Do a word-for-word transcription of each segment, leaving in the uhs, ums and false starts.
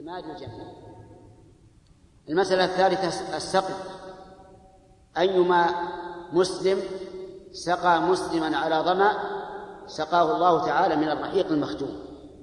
اعتماد الجميع. المسألة الثالثة السقي، أيما مسلم سقى مسلما على ظمأ سقاه الله تعالى من الرحيق المختوم،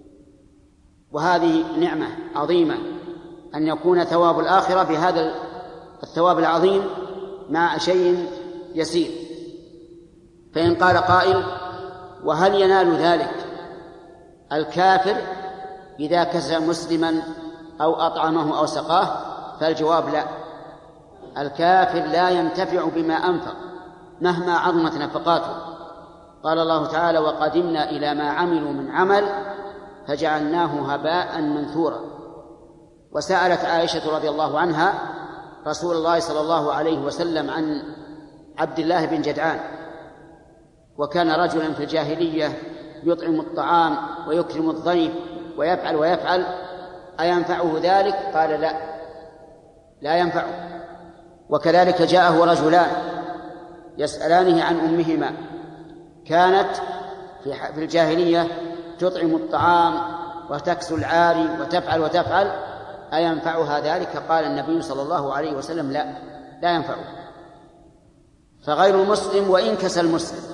وهذه نعمة عظيمة أن يكون ثواب الآخرة بهذا الثواب العظيم مع شيء يسير. فإن قال قائل: وهل ينال ذلك الكافر إذا كسى مسلما أو أطعمه أو سقاه؟ فالجواب لا، الكافر لا ينتفع بما أنفق مهما عظمت نفقاته. قال الله تعالى: وقدمنا إلى ما عملوا من عمل فجعلناه هباء منثورا. وسألت عائشة رضي الله عنها رسول الله صلى الله عليه وسلم عن عبد الله بن جدعان، وكان رجلا في الجاهلية يطعم الطعام ويكرم الضيف ويفعل ويفعل أينفعه ذلك؟ قال: لا، لا ينفعه. وكذلك جاءه رجلان يسألانه عن أمهما، كانت في الجاهلية تطعم الطعام وتكسو العاري وتفعل وتفعل أينفعها ذلك؟ قال النبي صلى الله عليه وسلم: لا، لا ينفعه. فغير المسلم وإن كسى المسلم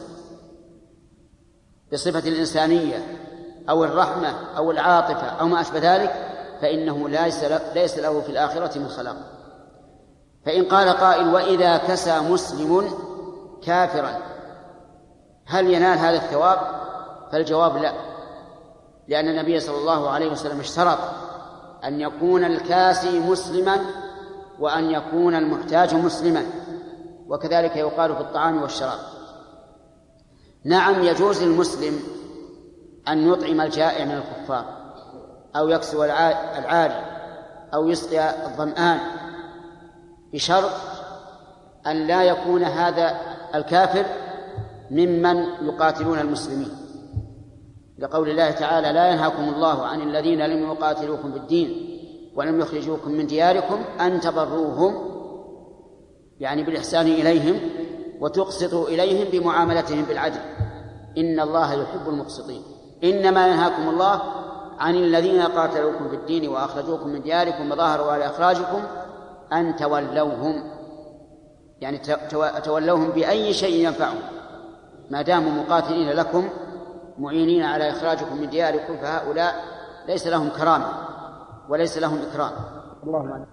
بصفة الإنسانية أو الرحمة أو العاطفة أو ما أشبه ذلك فإنه ليس له في الآخرة من خلاق. فإن قال قائل: وإذا كسى مسلم كافرا هل ينال هذا الثواب؟ فالجواب لا، لأن النبي صلى الله عليه وسلم اشترط أن يكون الكاسي مسلما وأن يكون المحتاج مسلما، وكذلك يقال في الطعام والشراب. نعم، يجوز للمسلم أن يطعم الجائع من الكفار أو يكسو العاري أو يسقي الظمآن، بشرط أن لا يكون هذا الكافر ممن يقاتلون المسلمين، لقول الله تعالى: لا ينهاكم الله عن الذين لم يقاتلوكم في الدين ولم يخرجوكم من دياركم أن تبروهم، يعني بالإحسان إليهم، وتقسطوا إليهم بمعاملتهم بالعدل، إن الله يحب المقسطين. إنما ينهاكم الله عن الذين قاتلوكم في الدين وأخرجوكم من دياركم وظاهروا على إخراجكم أن تولوهم، يعني تولوهم بأي شيء ينفعهم ما داموا مقاتلين لكم معينين على إخراجكم من دياركم، فهؤلاء ليس لهم كرامة وليس لهم إكرام. اللهم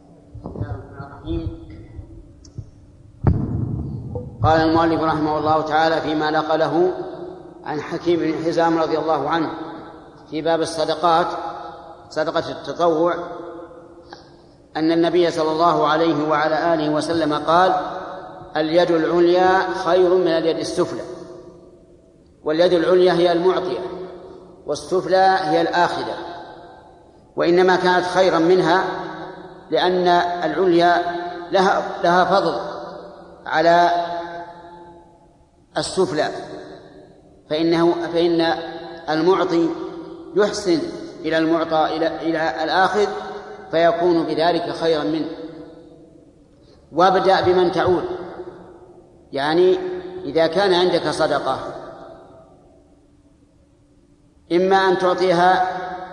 قال المؤلف رحمه الله تعالى فيما نقله عن حكيم بن حزام رضي الله عنه في باب الصدقات، صدقة التطوع، أن النبي صلى الله عليه وعلى آله وسلم قال: اليد العليا خير من اليد السفلى، واليد العليا هي المعطية والسفلى هي الآخذة، وإنما كانت خيرا منها لأن العليا لها, لها فضل على السفلى، فإنه فإن المعطي يحسن إلى المعطى إلى, إلى الآخذ فيكون بذلك خيرا منه. وابدأ بمن تعول، يعني إذا كان عندك صدقة إما أن تعطيها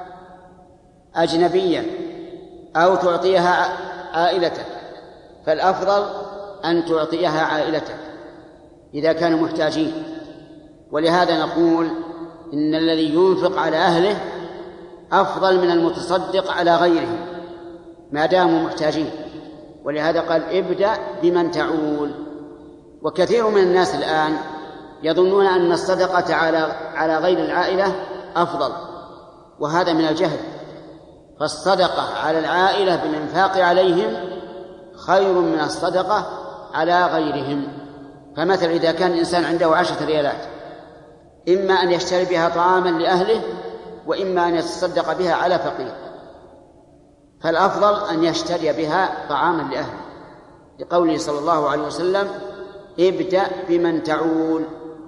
أجنبيا أو تعطيها عائلتك، فالأفضل أن تعطيها عائلتك إذا كانوا محتاجين. ولهذا نقول إن الذي ينفق على أهله أفضل من المتصدق على غيرهم ما داموا محتاجين، ولهذا قال: ابدأ بمن تعول. وكثير من الناس الآن يظنون أن الصدقة على على غير العائلة أفضل، وهذا من الجهل. فالصدقة على العائلة بالإنفاق عليهم خير من الصدقة على غيرهم. فمثلا إذا كان الإنسان عنده عشرة ريالات، إما أن يشتري بها طعاما لأهله وإما أن يتصدق بها على فقير، فالأفضل أن يشتري بها طعاما لأهله، لقوله صلى الله عليه وسلم: ابدأ بمن تعول.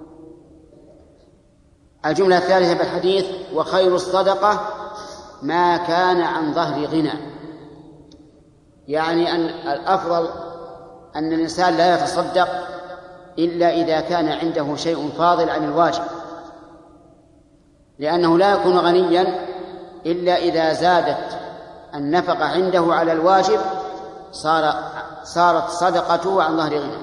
الجملة الثالثة بالحديث: وخير الصدقة ما كان عن ظهر غنى، يعني أن الأفضل أن الإنسان لا يتصدق إلا إذا كان عنده شيء فاضل عن الواجب، لأنه لا يكون غنيا إلا إذا زادت النفقة عنده على الواجب صار صارت صدقته عن ظهر غنى.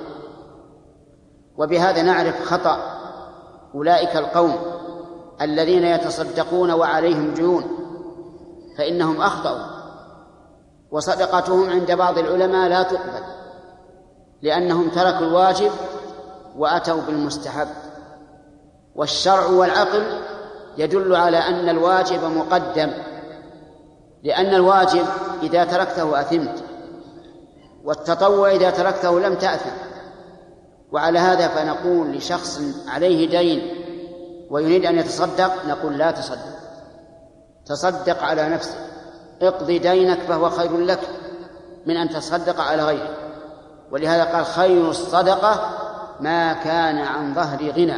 وبهذا نعرف خطأ أولئك القوم الذين يتصدقون وعليهم ديون، فإنهم أخطأوا، وصدقتهم عند بعض العلماء لا تقبل، لأنهم تركوا الواجب وأتوا بالمستحب. والشرع والعقل يدل على أن الواجب مقدم، لأن الواجب إذا تركته أثمت، والتطوع إذا تركته لم تأثم. وعلى هذا فنقول لشخص عليه دين ويريد أن يتصدق نقول لا تصدق، تصدق على نفسك، اقضي دينك فهو خير لك من أن تصدق على غيرك. ولهذا قال خير الصدقة ما كان عن ظهر غنى،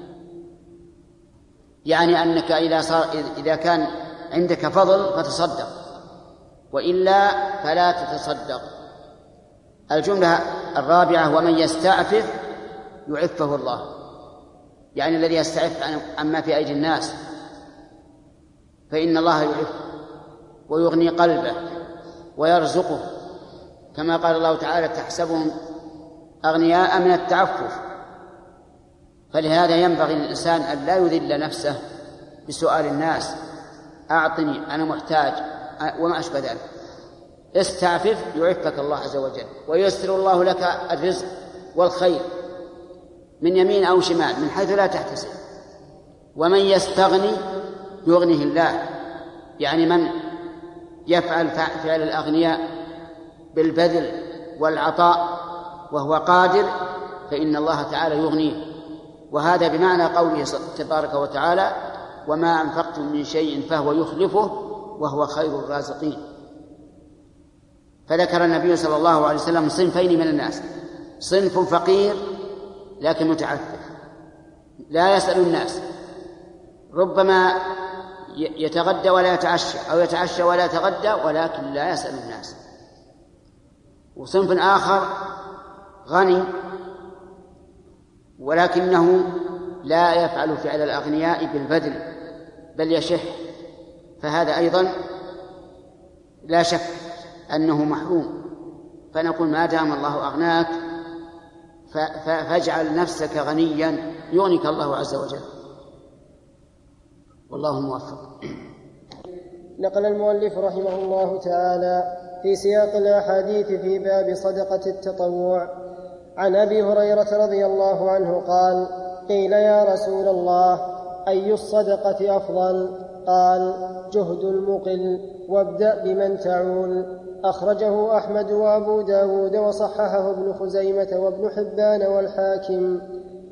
يعني أنك إذا, صار إذا كان عندك فضل فتصدق، وإلا فلا تتصدق. الجملة الرابعة ومن يستعفف يعفه الله، يعني الذي يستعف عما في أيدي الناس فإن الله يعفه ويغني قلبه ويرزقه، كما قال الله تعالى تحسبهم أغنياء من التعفف. فلهذا ينبغي للإنسان أن لا يذل نفسه بسؤال الناس أعطني أنا محتاج وما أشبه ذلك. استعفف يعفك الله عز وجل وييسر الله لك الرزق والخير من يمين أو شمال من حيث لا تحتسب. ومن يستغني يغنيه الله، يعني من يفعل فعل الأغنياء بالبذل والعطاء وهو قادر فإن الله تعالى يغنيه. وهذا بمعنى قوله تبارك وتعالى وما أنفقتم من شيء فهو يخلفه وهو خير الرازقين. فذكر النبي صلى الله عليه وسلم صنفين من الناس: صنف فقير لكن متعفف لا يسأل الناس، ربما يتغدى ولا يتعشى أو يتعشى ولا يتغدى ولكن لا يسأل الناس. وصنف آخر غني ولكنه لا يفعل فعل الأغنياء بالبذل بل يشح، فهذا أيضا لا شك أنه محروم. فنقول ما دام الله أغناك فاجعل نفسك غنيا يغنيك الله عز وجل، والله موفق. نقل المؤلف رحمه الله تعالى في سياق الأحاديث في باب صدقة التطوع عن أبي هريرة رضي الله عنه قال: قيل يا رسول الله أي الصدقة أفضل؟ قال: جهد المقل وابدأ بمن تعول. أخرجه أحمد وأبو داود وصححه ابن خزيمة وابن حبان والحاكم.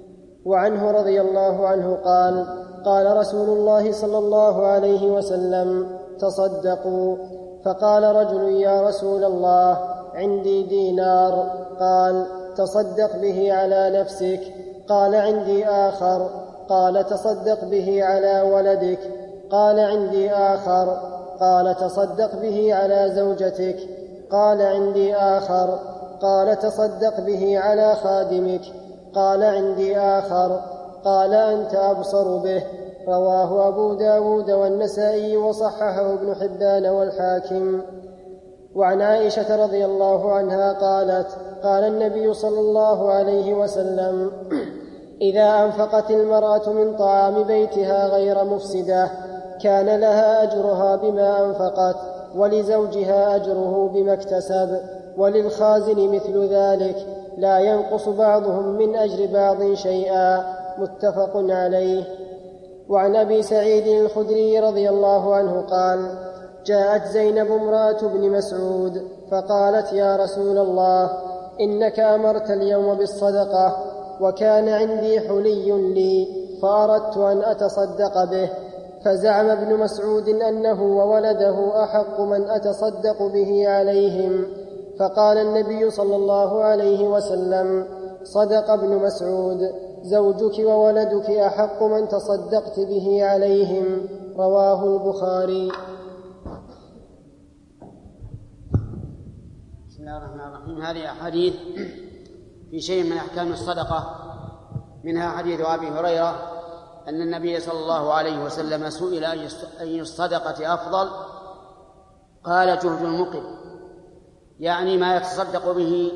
وعنه رضي الله عنه قال: قال رسول الله صلى الله عليه وسلم: تصدقوا. فقال رجل: يا رسول الله عندي دينار. قال: تصدق به على نفسك. قال: عندي آخر. قال: تصدق به على ولدك. قال: عندي آخر. قال: تصدق به على زوجتك. قال: عندي آخر. قال: تصدق به على خادمك. قال: عندي آخر. قال: أنت أبصر به. رواه أبو داود والنسائي وصححه ابن حبان والحاكم. وعن عائشة رضي الله عنها قالت: قال النبي صلى الله عليه وسلم: إذا أنفقت المرأة من طعام بيتها غير مفسدة كان لها أجرها بما أنفقت ولزوجها أجره بما اكتسب وللخازن مثل ذلك لا ينقص بعضهم من أجر بعض شيئا. متفق عليه. وعن أبي سعيد الخدري رضي الله عنه قال: جاءت زينب امرأة ابن مسعود فقالت: يا رسول الله إنك أمرت اليوم بالصدقة وكان عندي حلي لي فأردت أن أتصدق به. فزعم ابن مسعود أنه وولده أحق من أتصدق به عليهم. فقال النبي صلى الله عليه وسلم: صدق ابن مسعود، زوجك وولدك أحق من تصدقت به عليهم. رواه البخاري. بسم الله الرحمن الرحيم. هذه أحاديث في شيء من أحكام الصدقة، منها حديث أبي هريرة أن النبي صلى الله عليه وسلم سئل أي الصدقة أفضل قال جهد المقل، يعني ما يتصدق به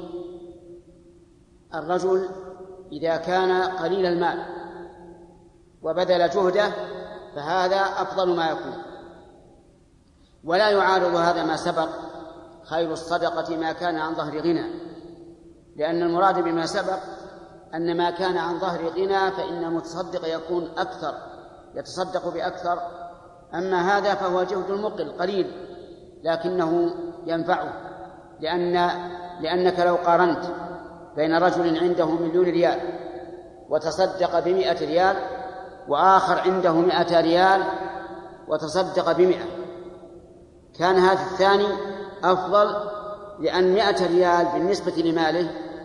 الرجل إذا كان قليل المال وبذل جهده، فهذا أفضل ما يكون. ولا يعارض هذا ما سبق خير الصدقة ما كان عن ظهر غنى، لأن المراد بما سبق أن ما كان عن ظهر غنى فإن المتصدق يكون أكثر، يتصدق بأكثر. أما هذا فهو جهد المقل قليل لكنه ينفعه، لأن لأنك لو قارنت بين رجل عنده مليون ريال وتصدق بمئة ريال وآخر عنده مئة ريال وتصدق بمئة، كان هذا الثاني أفضل، لأن مئة ريال بالنسبة لماله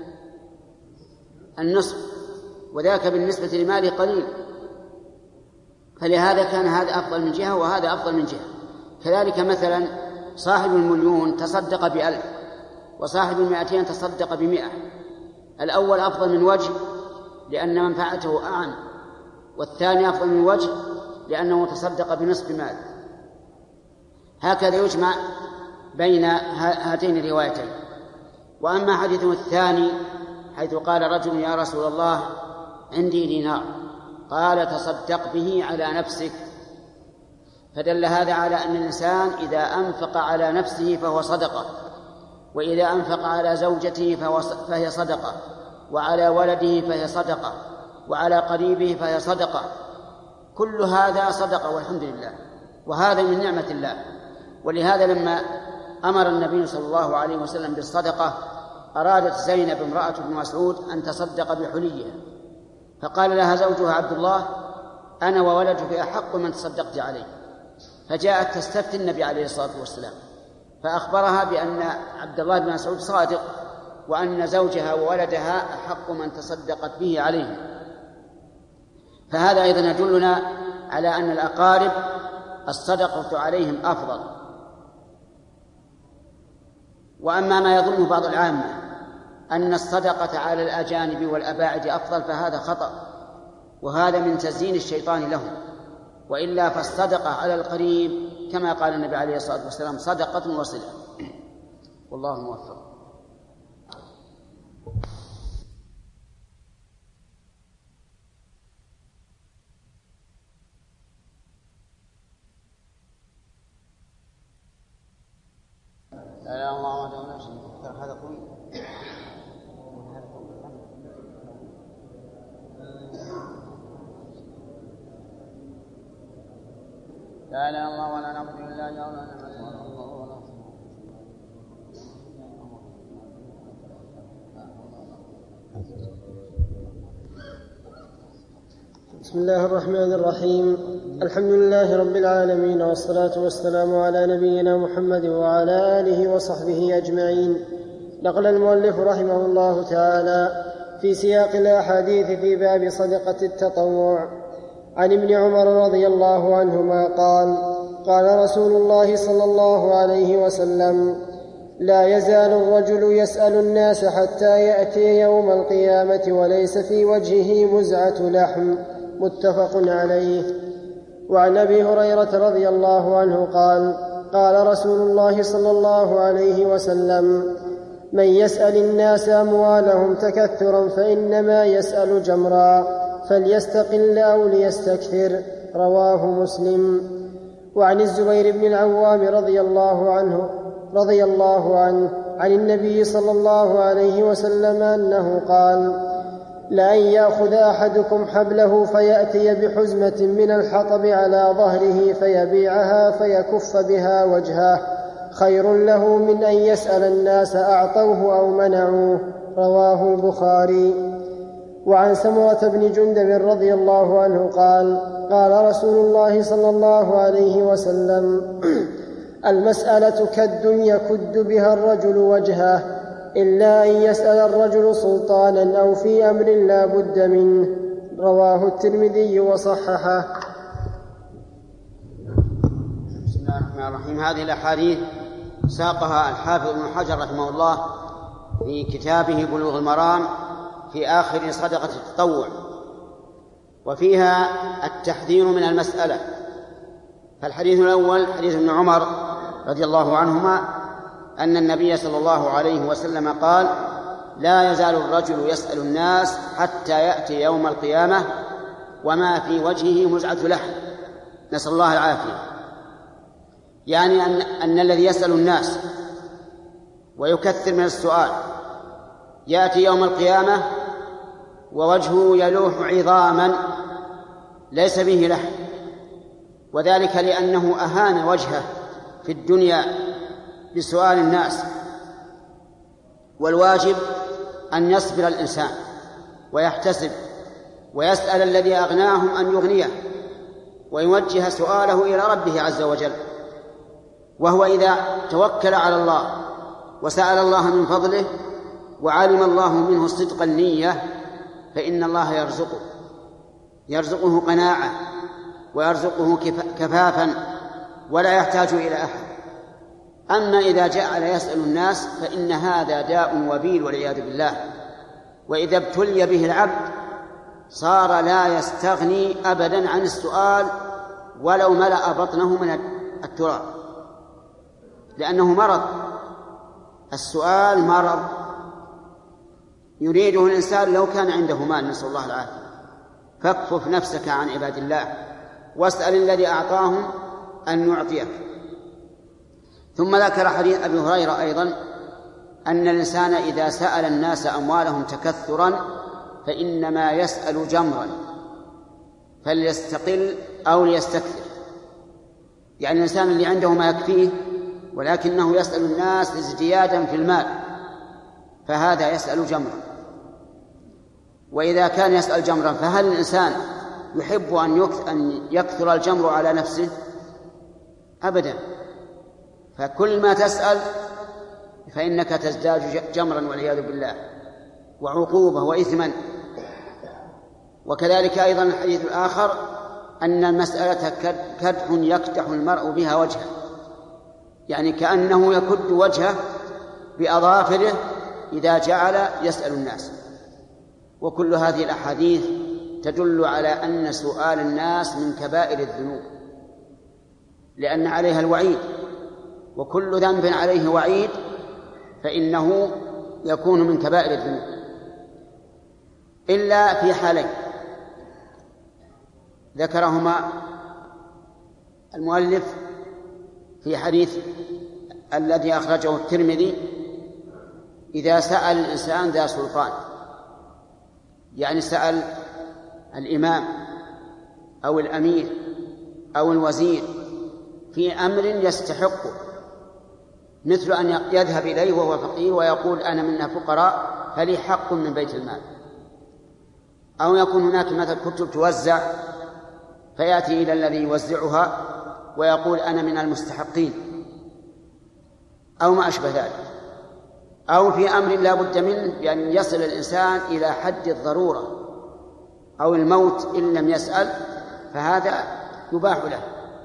النصف، وذاك بالنسبة لماله قليل، فلهذا كان هذا أفضل من جهة وهذا أفضل من جهة. كذلك مثلا صاحب المليون تصدق بألف وصاحب المئتين تصدق بمئة، الأول أفضل من وجه لأن منفعته أعم، والثاني أفضل من وجه لأنه تصدق بنصف مال. هكذا يجمع بين هاتين الروايتين. وأما حديثه الثاني حيث قال رجل يا رسول الله عندي دينار، قال تصدق به على نفسك، فدل هذا على أن الإنسان إذا أنفق على نفسه فهو صدقة، وإذا أنفق على زوجته فهي صدقة، وعلى ولده فهي صدقة، وعلى قريبه فهي صدقة، كل هذا صدقة والحمد لله، وهذا من نعمة الله. ولهذا لما أمر النبي صلى الله عليه وسلم بالصدقة أرادت زينب امرأة ابن مسعود أن تصدق بحليها، فقال لها زوجها عبد الله أنا وولدك أحق من تصدقت عليه، فجاءت تستفتي النبي عليه الصلاة والسلام فأخبرها بأن عبد الله بن مسعود صادق وأن زوجها وولدها أحق من تصدقت به عليه. فهذا أيضا يدلنا على أن الأقارب الصدقة عليهم أفضل. وأما ما يظنه بعض العامة أن الصدقة على الأجانب والأباعد أفضل فهذا خطأ، وهذا من تزيين الشيطان لهم، وإلا فالصدقة على القريب كما قال النبي عليه الصلاة والسلام صدقة وصلة. والله موفق. لا لا الله ما دون شيء هذا قوي. لا لا الله ولا نعبد الا الله ولا نعبد الله ولا بسم الله الرحمن الرحيم. الحمد لله رب العالمين، والصلاة والسلام على نبينا محمد وعلى آله وصحبه أجمعين. نقل المؤلف رحمه الله تعالى في سياق الأحاديث في باب صدقة التطوع عن ابن عمر رضي الله عنهما قال قال رسول الله صلى الله عليه وسلم لا يزال الرجل يسأل الناس حتى يأتي يوم القيامة وليس في وجهه مزعة لحم، متفق عليه. وعن أبي هريرة رضي الله عنه قال قال رسول الله صلى الله عليه وسلم من يسأل الناس أموالهم تكثرا فإنما يسأل جمرا، فليستقل أو ليستكثر، رواه مسلم. وعن الزبير بن العوام رضي الله عنه رضي الله عنه عن النبي صلى الله عليه وسلم أنه قال لأن يأخذ أحدكم حبله فيأتي بحزمة من الحطب على ظهره فيبيعها فيكف بها وجهه خير له من أن يسأل الناس أعطوه أو منعوه، رواه البخاري. وعن سمرة بن جندب رضي الله عنه قال قال رسول الله صلى الله عليه وسلم المسألة كد يكد بها الرجل وجهه، إلا أن يسأل الرجل سلطانا أو في أمر لا بد منه، رواه الترمذي وصححه. بسم الله الرحمن الرحيم. هذه الأحاديث ساقها الحافظ ابن حجر رحمه الله في كتابه بلوغ المرام في آخر صدقة التطوع، وفيها التحذير من المسألة. فالحديث الأول حديث ابن عمر رضي الله عنهما أن النبي صلى الله عليه وسلم قال: لا يزال الرجل يسأل الناس حتى يأتي يوم القيامة وما في وجهه مزعة لحم، نسأل الله العافية. يعني أن, أن الذي يسأل الناس ويكثر من السؤال يأتي يوم القيامة ووجهه يلوح عظاما ليس به لحم، وذلك لأنه أهان وجهه في الدنيا بسؤال الناس. والواجب أن يصبر الإنسان ويحتسب ويسأل الذي أغناهم أن يغنيه ويوجه سؤاله إلى ربه عز وجل. وهو إذا توكل على الله وسأل الله من فضله وعلم الله منه صدق النية فإن الله يرزقه يرزقه قناعة ويرزقه كفافا ولا يحتاج إلى أحد. أما إذا جعل يسأل الناس فإن هذا داء وبيل والعياذ بالله، وإذا ابتلي به العبد صار لا يستغني أبدا عن السؤال ولو ملأ بطنه من التراب، لأنه مرض. السؤال مرض يريده الإنسان لو كان عنده مال، نسأل الله العافية. فاكفف نفسك عن عباد الله واسأل الذي أعطاهم أن يعطيك. ثم ذكر حديث أبي هريرة أيضا أن الإنسان إذا سأل الناس أموالهم تكثرا فإنما يسأل جمرا فليستقل أو ليستكثر. يعني الإنسان اللي عنده ما يكفيه ولكنه يسأل الناس ازديادا في المال فهذا يسأل جمرا. وإذا كان يسأل جمرا فهل الإنسان يحب أن يكثر الجمر على نفسه؟ أبدا. فكل ما تسأل فإنك تزداد جمرا والعياذ بالله وعقوبة وإثما. وكذلك أيضا الحديث الآخر أن المسألة كدح يكدح المرء بها وجهه، يعني كأنه يكد وجهه بأظافره إذا جعل يسأل الناس. وكل هذه الأحاديث تدل على أن سؤال الناس من كبائر الذنوب لأن عليها الوعيد، وكل ذنب عليه وعيد فإنه يكون من كبائر الذنوب إلا في حالين ذكرهما المؤلف في حديث الذي أخرجه الترمذي: إذا سأل الإنسان ذا سلطان، يعني سأل الإمام أو الأمير أو الوزير في أمر يستحقه، مثل أن يذهب إليه وهو فقير ويقول أنا منا فقراء فلي حق من بيت المال، أو يكون هناك مثل كتب توزع فيأتي إلى الذي يوزعها ويقول أنا من المستحقين أو ما أشبه ذلك، أو في أمر لا بد منه بأن يصل الإنسان إلى حد الضرورة أو الموت إن لم يسأل، فهذا يباح له.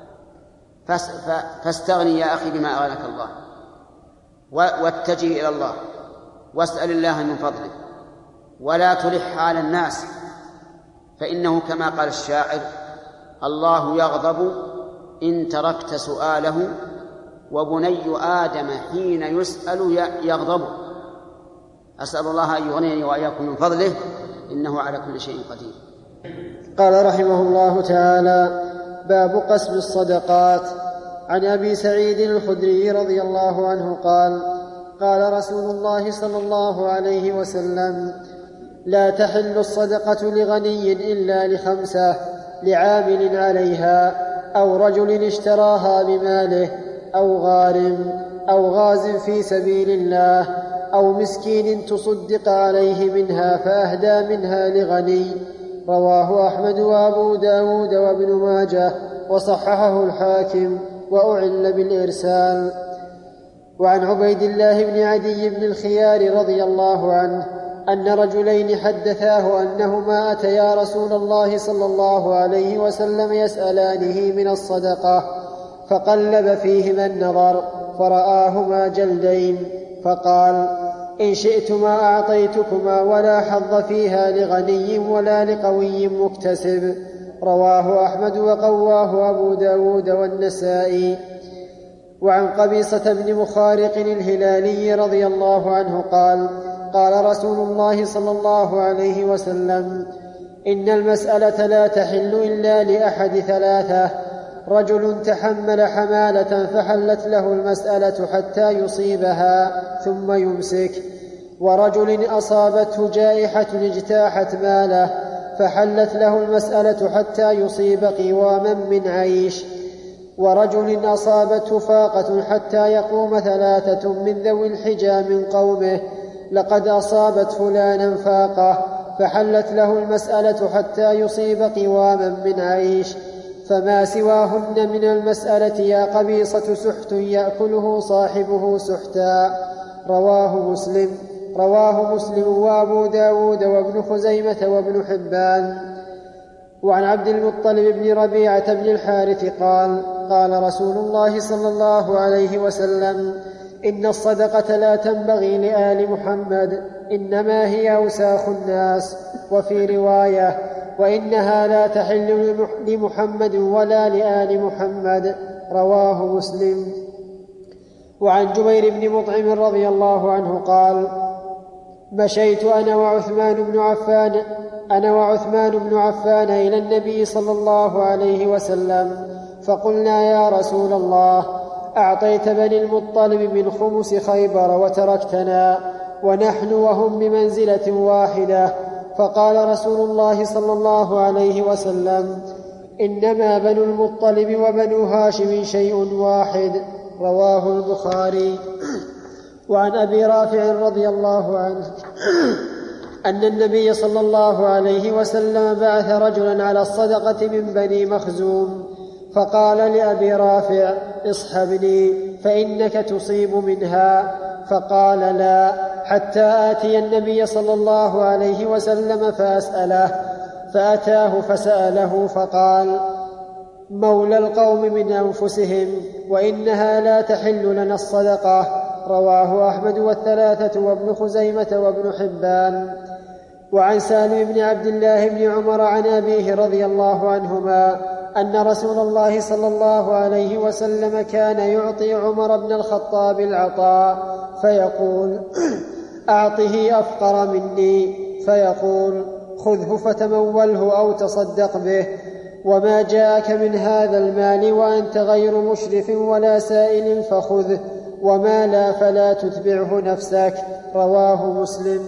فاستغني يا أخي بما أغناك الله واتجه إلى الله واسأل الله من فضله ولا تلح على الناس، فإنه كما قال الشاعر: الله يغضب إن تركت سؤاله وبني آدم حين يسأل يغضب. أسأل الله أن يغنيني وإياكم من فضله إنه على كل شيء قدير. قال رحمه الله تعالى: باب قسم الصدقات. عن أبي سعيد الخدري رضي الله عنه قال: قال رسول الله صلى الله عليه وسلم: لا تحل الصدقة لغني إلا لخمسة: لعامل عليها، أو رجل اشتراها بماله، أو غارم، أو غاز في سبيل الله، أو مسكين تصدق عليه منها فأهدى منها لغني. رواه أحمد وأبو داود وابن ماجه وصححه الحاكم وأعل بالإرسال. وعن عبيد الله بن عدي بن الخيار رضي الله عنه أن رجلين حدثاه أنهما أتيا رسول الله صلى الله عليه وسلم يسألانه من الصدقة، فقلب فيهما النظر فرآهما جلدين، فقال: إن شئتما أعطيتكما ولا حظ فيها لغني ولا لقوي مكتسب. رواه أحمد وقواه أبو داود والنسائي. وعن قبيصة بن مخارق الهلالي رضي الله عنه قال قال رسول الله صلى الله عليه وسلم إن المسألة لا تحل إلا لأحد ثلاثة: رجل تحمل حمالة فحلت له المسألة حتى يصيبها ثم يمسك، ورجل أصابته جائحة اجتاحت ماله فحلت له المسألة حتى يصيب قواما من عيش، ورجل أصابته فاقة حتى يقوم ثلاثة من ذوي الحجى من قومه لقد أصابت فلانا فاقة فحلت له المسألة حتى يصيب قواما من عيش، فما سواهن من المسألة يا قبيصة سحت يأكله صاحبه سحتا. رواه مسلم رواه مسلم وأبو داود وابن خزيمة وابن حبان. وعن عبد المطلب بن ربيعة بن الحارث قال قال رسول الله صلى الله عليه وسلم إن الصدقة لا تنبغي لآل محمد إنما هي أوساخ الناس، وفي رواية وإنها لا تحل لمحمد ولا لآل محمد. رواه مسلم. وعن جبير بن مطعم رضي الله عنه قال مشيت أنا وعثمان بن عفان أنا وعثمان بن عفان إلى النبي صلى الله عليه وسلم فقلنا يا رسول الله أعطيت بني المطلب من خمس خيبر وتركتنا ونحن وهم بمنزلة واحدة، فقال رسول الله صلى الله عليه وسلم إنما بنو المطلب وبنو هاشم شيء واحد. رواه البخاري. وعن أبي رافع رضي الله عنه أن النبي صلى الله عليه وسلم بعث رجلا على الصدقة من بني مخزوم فقال لأبي رافع اصحبني فإنك تصيب منها، فقال لا حتى آتي النبي صلى الله عليه وسلم فأسأله، فأتاه فسأله فقال مولى القوم من أنفسهم وإنها لا تحل لنا الصدقة. رواه أحمد والثلاثة وابن خزيمة وابن حبان. وعن سالم بن عبد الله بن عمر عن أبيه رضي الله عنهما أن رسول الله صلى الله عليه وسلم كان يعطي عمر بن الخطاب العطاء فيقول أعطه أفقر مني، فيقول خذه فتموله أو تصدق به، وما جاءك من هذا المال وأنت غير مشرف ولا سائل فخذه، وما لا فلا تتبعه نفسك. رواه مسلم.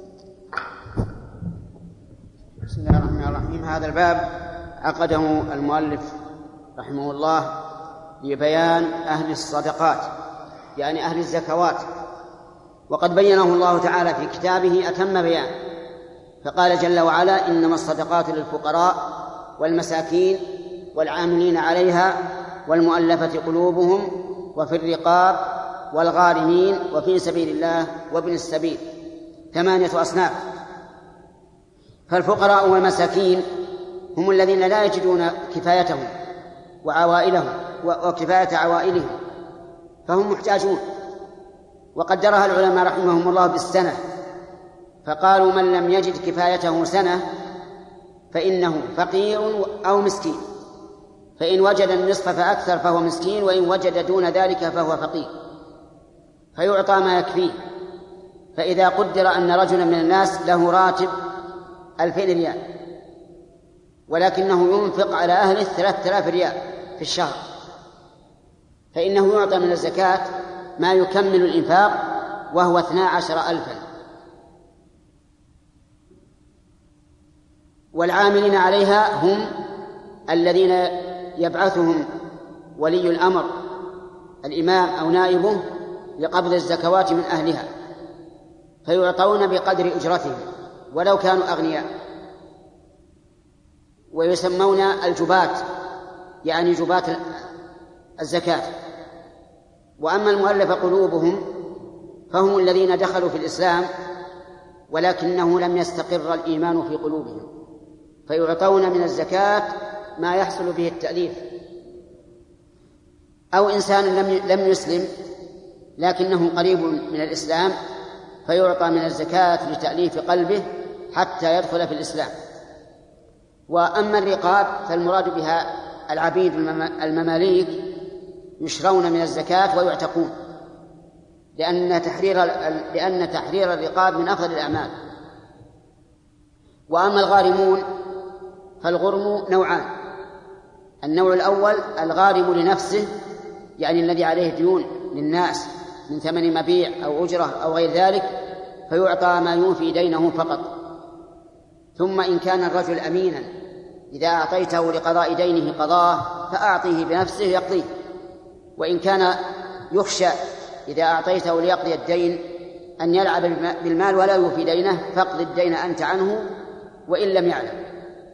بسم الله الرحمن الرحيم. هذا الباب عقده المؤلف رحمه الله لبيان أهل الصدقات، يعني أهل الزكوات، وقد بينه الله تعالى في كتابه أتم بيان، فقال جل وعلا إنما الصدقات للفقراء والمساكين والعاملين عليها والمؤلفة قلوبهم وفي الرقاب والغارمين وفي سبيل الله وابن السبيل، ثمانية أصناف. فالفقراء والمساكين هم الذين لا يجدون كفايتهم وعوائلهم وكفاية عوائلهم، فهم محتاجون، وقدرها العلماء رحمهم الله بالسنة، فقالوا من لم يجد كفايته سنة فإنه فقير أو مسكين، فإن وجد النصف فأكثر فهو مسكين، وإن وجد دون ذلك فهو فقير، فيعطى ما يكفيه. فإذا قدر أن رجلا من الناس له راتب ألفين ريال ولكنه ينفق على أهله ثلاثة آلاف ريال في الشهر، فإنه يعطى من الزكاة ما يكمل الإنفاق وهو اثنا عشر ألفا. والعاملين عليها هم الذين يبعثهم ولي الأمر الإمام أو نائبه لقبض الزكوات من أهلها، فيعطون بقدر أجرتهم ولو كانوا أغنياء، ويسمون الجبات، يعني جبات الزكاة. وأما المؤلف قلوبهم فهم الذين دخلوا في الإسلام ولكنه لم يستقر الإيمان في قلوبهم، فيعطون من الزكاة ما يحصل به التأليف. أو إنسان لم يسلم لكنه قريب من الإسلام فيعطى من الزكاة لتأليف قلبه حتى يدخل في الإسلام. وأما الرقاب فالمراد بها العبيد المماليك يشرون من الزكاة ويعتقون، لأن تحرير لأن تحرير الرقاب من أفضل الأعمال. وأما الغارمون فالغرم نوعان: النوع الأول الغارم لنفسه، يعني الذي عليه ديون للناس من ثمن مبيع أو أجرة أو غير ذلك، فيعطى ما يوفي دينه فقط. ثم إن كان الرجل أمينا إذا أعطيته لقضاء دينه قضاه فأعطيه بنفسه يقضيه. وإن كان يخشى إذا أعطيته ليقضي الدين أن يلعب بالمال ولا يوفي دينه فاقض الدين أنت عنه وإن لم يعلم.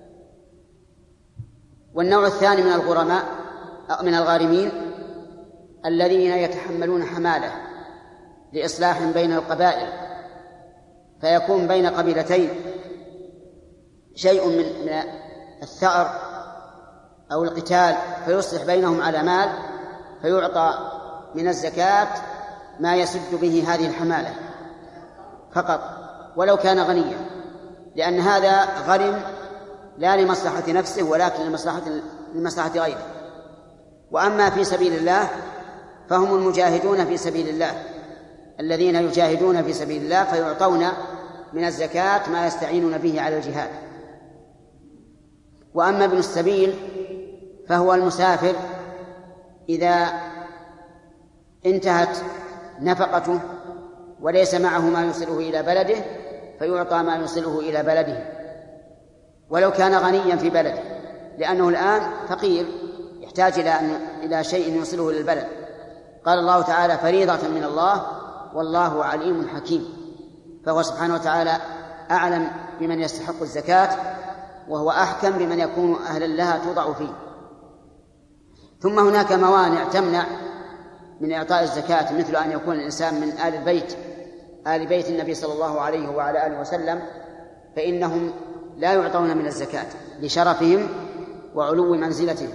والنوع الثاني من الغرماء من الغارمين الذين يتحملون حمالة لإصلاح بين القبائل، فيكون بين قبيلتين شيء من الثأر أو القتال فيصلح بينهم على مال، فيعطى من الزكاة ما يسد به هذه الحمالة فقط ولو كان غنيا، لأن هذا غرم لا لمصلحة نفسه ولكن لمصلحة, لمصلحة غيره. وأما في سبيل الله فهم المجاهدون في سبيل الله الذين يجاهدون في سبيل الله فيعطون من الزكاة ما يستعينون به على الجهاد. وأما ابن السبيل فهو المسافر إذا انتهت نفقته وليس معه ما يوصله إلى بلده فيعطى ما يوصله إلى بلده ولو كان غنيا في بلده، لأنه الآن فقير يحتاج إلى إلى شيء يوصله للبلد. قال الله تعالى: فريضة من الله والله عليم حكيم. فهو سبحانه وتعالى أعلم بمن يستحق الزكاة وهو أحكم بمن يكون أهلا لها توضع فيه. ثم هناك موانع تمنع من إعطاء الزكاة، مثل أن يكون الإنسان من آل البيت آل بيت النبي صلى الله عليه وعلى آله وسلم، فإنهم لا يعطون من الزكاة لشرفهم وعلو منزلتهم،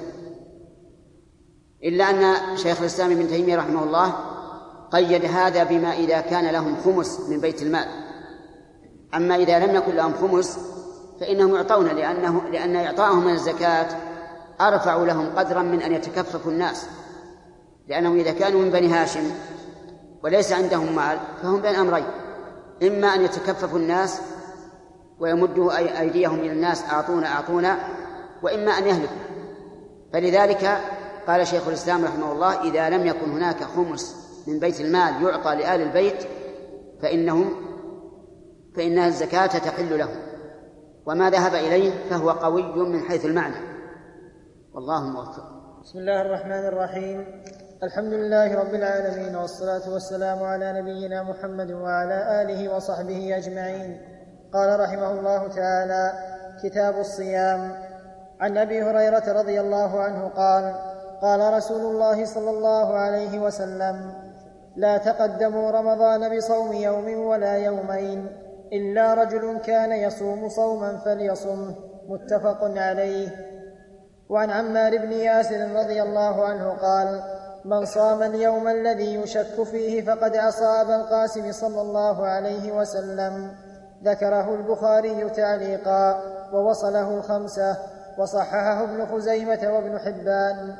إلا أن شيخ الإسلام ابن تيمية رحمه الله قيد هذا بما إذا كان لهم خمس من بيت المال. أما إذا لم يكن لهم خمس فإنهم يعطون، لأنه لأن إعطاءهم من الزكاة أرفع لهم قدرا من أن يتكففوا الناس، لأنهم إذا كانوا من بني هاشم وليس عندهم مال فهم بين أمرين: إما أن يتكففوا الناس ويمدوا أيديهم إلى الناس أعطونا أعطونا، وإما أن يهلكوا. فلذلك قال شيخ الإسلام رحمه الله: إذا لم يكن هناك خمس من بيت المال يعطى لآل البيت فإنهم فإن الزكاة تحل لهم. وما ذهب إليه فهو قوي من حيث المعنى، والله موفق. بسم الله الرحمن الرحيم. الحمد لله رب العالمين، والصلاة والسلام على نبينا محمد وعلى آله وصحبه أجمعين. قال رحمه الله تعالى: كتاب الصيام. عن أبي هريرة رضي الله عنه قال: قال رسول الله صلى الله عليه وسلم: لا تقدموا رمضان بصوم يوم ولا يومين إلا رجل كان يصوم صوما فليصمه. متفق عليه. وعن عمار بن ياسر رضي الله عنه قال: من صام اليوم الذي يشك فيه فقد عصى أبا القاسم صلى الله عليه وسلم. ذكره البخاري تعليقا ووصله الخمسة، وصححه ابن خزيمة وابن حبان.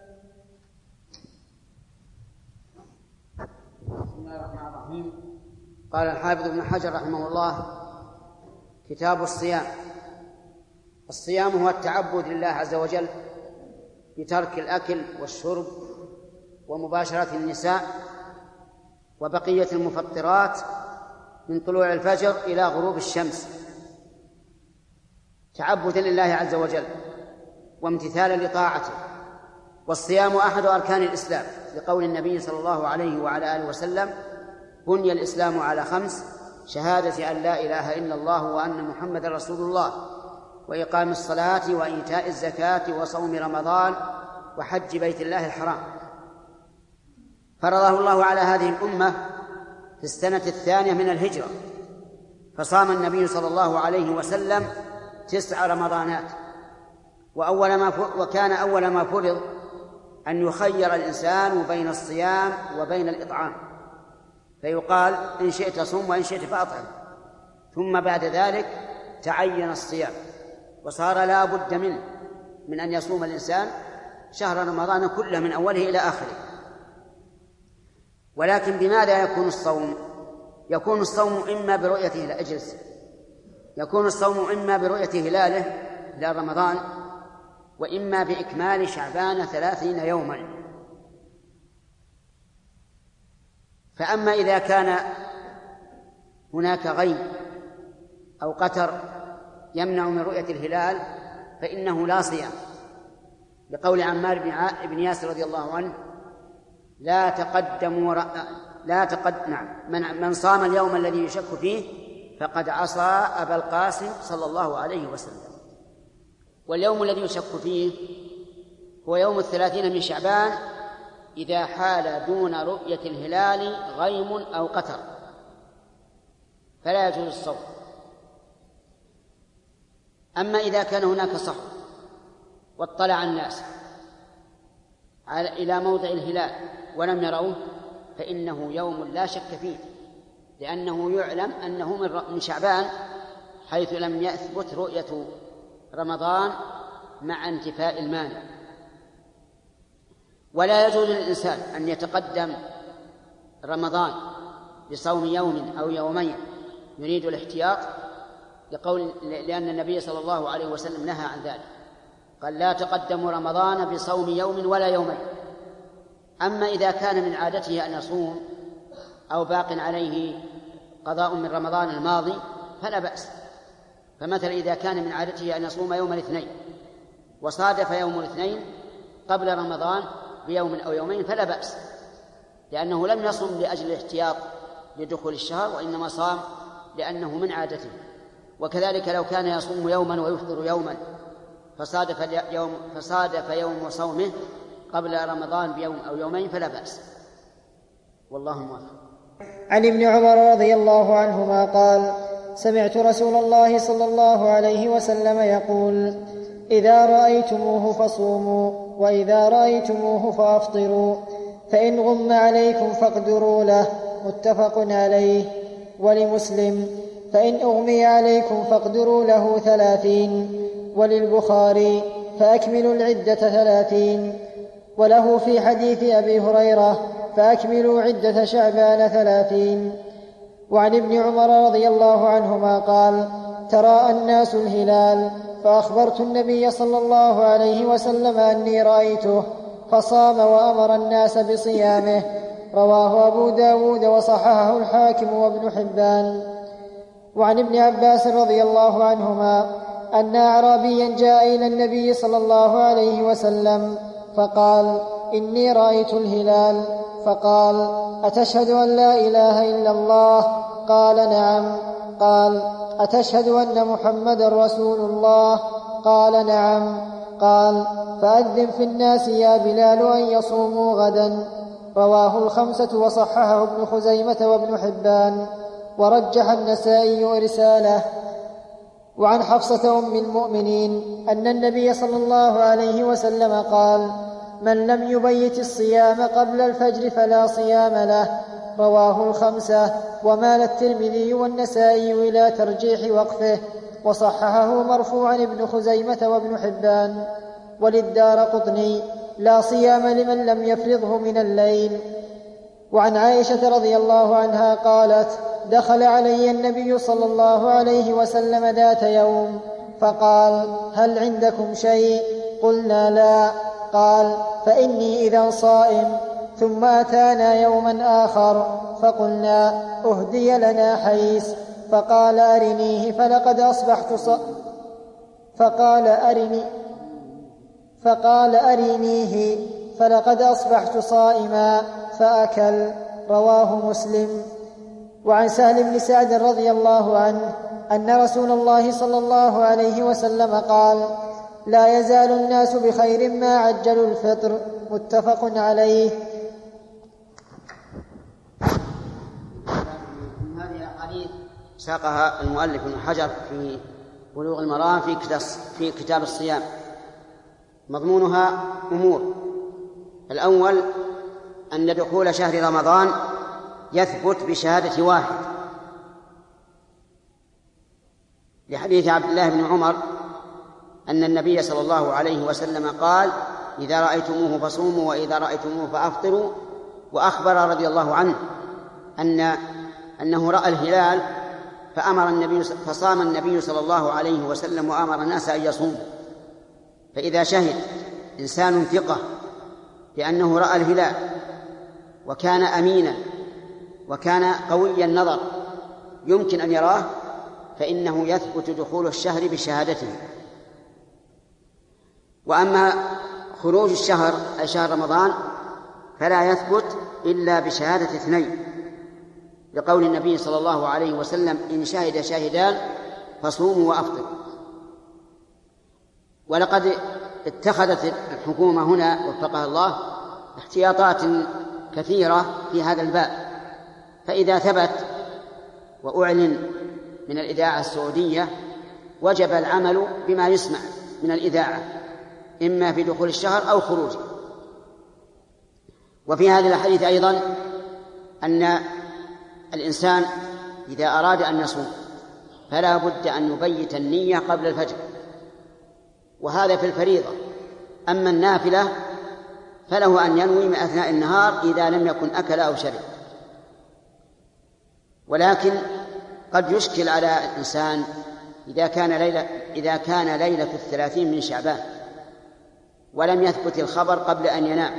بسم الله الرحمن الرحيم. قال الحافظ ابن حجر رحمه الله: كتاب الصيام. الصيام هو التعبد لله عز وجل بترك الأكل والشرب ومباشرة النساء وبقية المفطرات من طلوع الفجر إلى غروب الشمس، تعبدا لله عز وجل وامتثالا لطاعته. والصيام أحد أركان الإسلام، لقول النبي صلى الله عليه وعلى آله وسلم: بني الإسلام على خمس: شهادة أن لا إله إلا الله وأن محمد رسول الله، وإقام الصلاة وإيتاء الزكاة وصوم رمضان وحج بيت الله الحرام. فرضه الله على هذه الأمة في السنة الثانية من الهجرة، فصام النبي صلى الله عليه وسلم تسع رمضانات. وأول ما وكان أول ما فرض أن يخير الإنسان بين الصيام وبين الإطعام، فيقال: إن شئت صم وإن شئت فأطعم. ثم بعد ذلك تعين الصيام، وصار لا بد منه من أن يصوم الإنسان شهر رمضان كله من أوله إلى آخره. ولكن بماذا يكون الصوم؟ يكون الصوم إما برؤية أجلس يكون الصوم إما برؤية هلاله هلال رمضان، وإما بإكمال شعبان ثلاثين يوما. فأما إذا كان هناك غيم أو قتر يمنع من رؤية الهلال فإنه لا صيام، بقول عمار بن ياسر رضي الله عنه: لا تقدموا ر... لا تقدم من... من صام اليوم الذي يشك فيه فقد عصى أبا القاسم صلى الله عليه وسلم. واليوم الذي يشك فيه هو يوم الثلاثين من شعبان إذا حال دون رؤية الهلال غيم أو قتر، فلا يجوز الصوم. أما إذا كان هناك صحو واطلع الناس إلى موضع الهلال ولم يروه فإنه يوم لا شك فيه، لأنه يعلم أنه من شعبان، حيث لم يثبت رؤية رمضان مع انتفاء المانع. ولا يجوز للإنسان أن يتقدم رمضان بصوم يوم أو يومين يريد الاحتياط، لقول لأن النبي صلى الله عليه وسلم نهى عن ذلك، قال: لا تقدموا رمضان بصوم يوم ولا يومين. أما إذا كان من عادته أن يصوم أو باق عليه قضاء من رمضان الماضي فلا بأس. فمثلا إذا كان من عادته أن يصوم يوم الاثنين وصادف يوم الاثنين قبل رمضان بيوم أو يومين فلا بأس، لأنه لم يصم لأجل الاحتياط لدخول الشهر، وإنما صام لأنه من عادته. وكذلك لو كان يصوم يوما ويفطر يوما فصادف يوم, فصادف يوم صومه قبل رمضان بيوم أو يومين فلا بأس، والله موفق. عن ابن عمر رضي الله عنهما قال: سمعت رسول الله صلى الله عليه وسلم يقول: إذا رأيتموه فصوموا، وإذا رأيتموه فأفطروا، فإن غم عليكم فاقدروا له. متفق عليه. ولمسلم: فإن أغمي عليكم فاقدروا له ثلاثين. وللبخاري: فأكملوا العدة ثلاثين. وله في حديث أبي هريرة: فأكملوا عدة شعبان ثلاثين. وعن ابن عمر رضي الله عنهما قال: تراءى الناس الهلال فأخبرت النبي صلى الله عليه وسلم أني رأيته فصام وأمر الناس بصيامه. رواه أبو داود وصححه الحاكم وابن حبان. وعن ابن عباس رضي الله عنهما أن أعرابيا جاء إلى النبي صلى الله عليه وسلم فقال: إني رأيت الهلال. فقال: أتشهد أن لا إله إلا الله؟ قال: نعم. قال: أتشهد أن محمد رسول الله؟ قال: نعم. قال: فأذن في الناس يا بلال أن يصوموا غدا. رواه الخمسة وصححه ابن خزيمة وابن حبان، ورجح النسائي إرساله. وعن حفصة أم المؤمنين أن النبي صلى الله عليه وسلم قال: من لم يبيت الصيام قبل الفجر فلا صيام له. رواه الخمسة، ومال الترمذي والنسائي إلى ترجيح وقفه، وصححه مرفوعا ابن خزيمة وابن حبان. وللدارقطني: لا صيام لمن لم يفرضه من الليل. وعن عائشة رضي الله عنها قالت: دخل علي النبي صلى الله عليه وسلم ذات يوم فقال: هل عندكم شيء؟ قلنا: لا. قال: فإني إذا صائم. ثم أتانا يوما آخر فقلنا: أهدي لنا حيس. فقال: أرنيه فلقد أصبحت ص... فقال أرني فقال أرنيه فلقد أصبحت صائما، فأكل. رواه مسلم. وعن سهل بن سعد رضي الله عنه أن رسول الله صلى الله عليه وسلم قال: لا يزال الناس بخير ما عجلوا الفطر. متفق عليه. هذه الأحاديث ساقها المؤلف ابن حجر في بلوغ المرام في كتاب في كتاب الصيام. مضمونها أمور: الأول أن دخول شهر رمضان يثبت بشهادة واحد، لحديث عبد الله بن عمر أن النبي صلى الله عليه وسلم قال: إذا رأيتموه فصوموا وإذا رأيتموه فأفطروا. وأخبر رضي الله عنه أن أنه رأى الهلال فأمر النبي فصام النبي صلى الله عليه وسلم وأمر الناس أن يصوموا. فإذا شهد إنسان ثقة بأنه رأى الهلال وكان أمينا وكان قوي النظر يمكن أن يراه فإنه يثبت دخول الشهر بشهادته. وأما خروج الشهر أي شهر رمضان فلا يثبت إلا بشهادة اثنين، لقول النبي صلى الله عليه وسلم: إن شهد شاهدان فصوموا وأفطروا. ولقد اتخذت الحكومة هنا وفقها الله احتياطات كثيرة في هذا الباب، فإذا ثبت وأعلن من الإذاعة السعودية وجب العمل بما يسمع من الإذاعة إما في دخول الشهر أو خروجه. وفي هذه الحديث أيضا أن الإنسان إذا أراد أن يصوم فلا بد أن يبيت النية قبل الفجر، وهذا في الفريضة. أما النافلة فله أن ينوي من أثناء النهار إذا لم يكن أكل أو شرب. ولكن قد يشكل على الإنسان إذا كان ليلة إذا كان ليلة الثلاثين من شعبان ولم يثبت الخبر قبل أن ينام،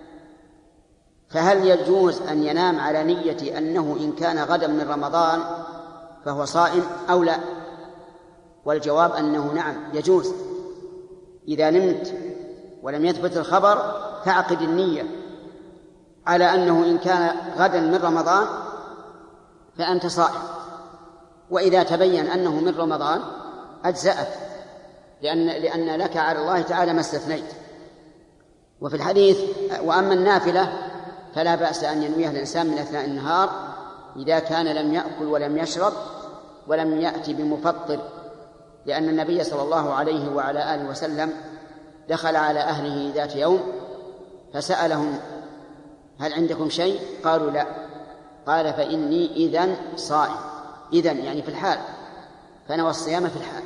فهل يجوز أن ينام على نية أنه إن كان غدا من رمضان فهو صائم أو لا؟ والجواب أنه نعم يجوز. إذا نمت ولم يثبت الخبر تعقد النية على أنه إن كان غدا من رمضان فأنت صائم، وإذا تبين أنه من رمضان أجزأت، لأن, لأن لك على الله تعالى ما استثنيت. وفي الحديث: وأما النافلة فلا بأس أن ينويها الإنسان من أثناء النهار إذا كان لم يأكل ولم يشرب ولم يأتي بمفطر، لأن النبي صلى الله عليه وعلى آله وسلم دخل على أهله ذات يوم فسألهم: هل عندكم شيء؟ قالوا لا. قال: فإني إذن صائم. إذن يعني في الحال، فنوى الصيام في الحال.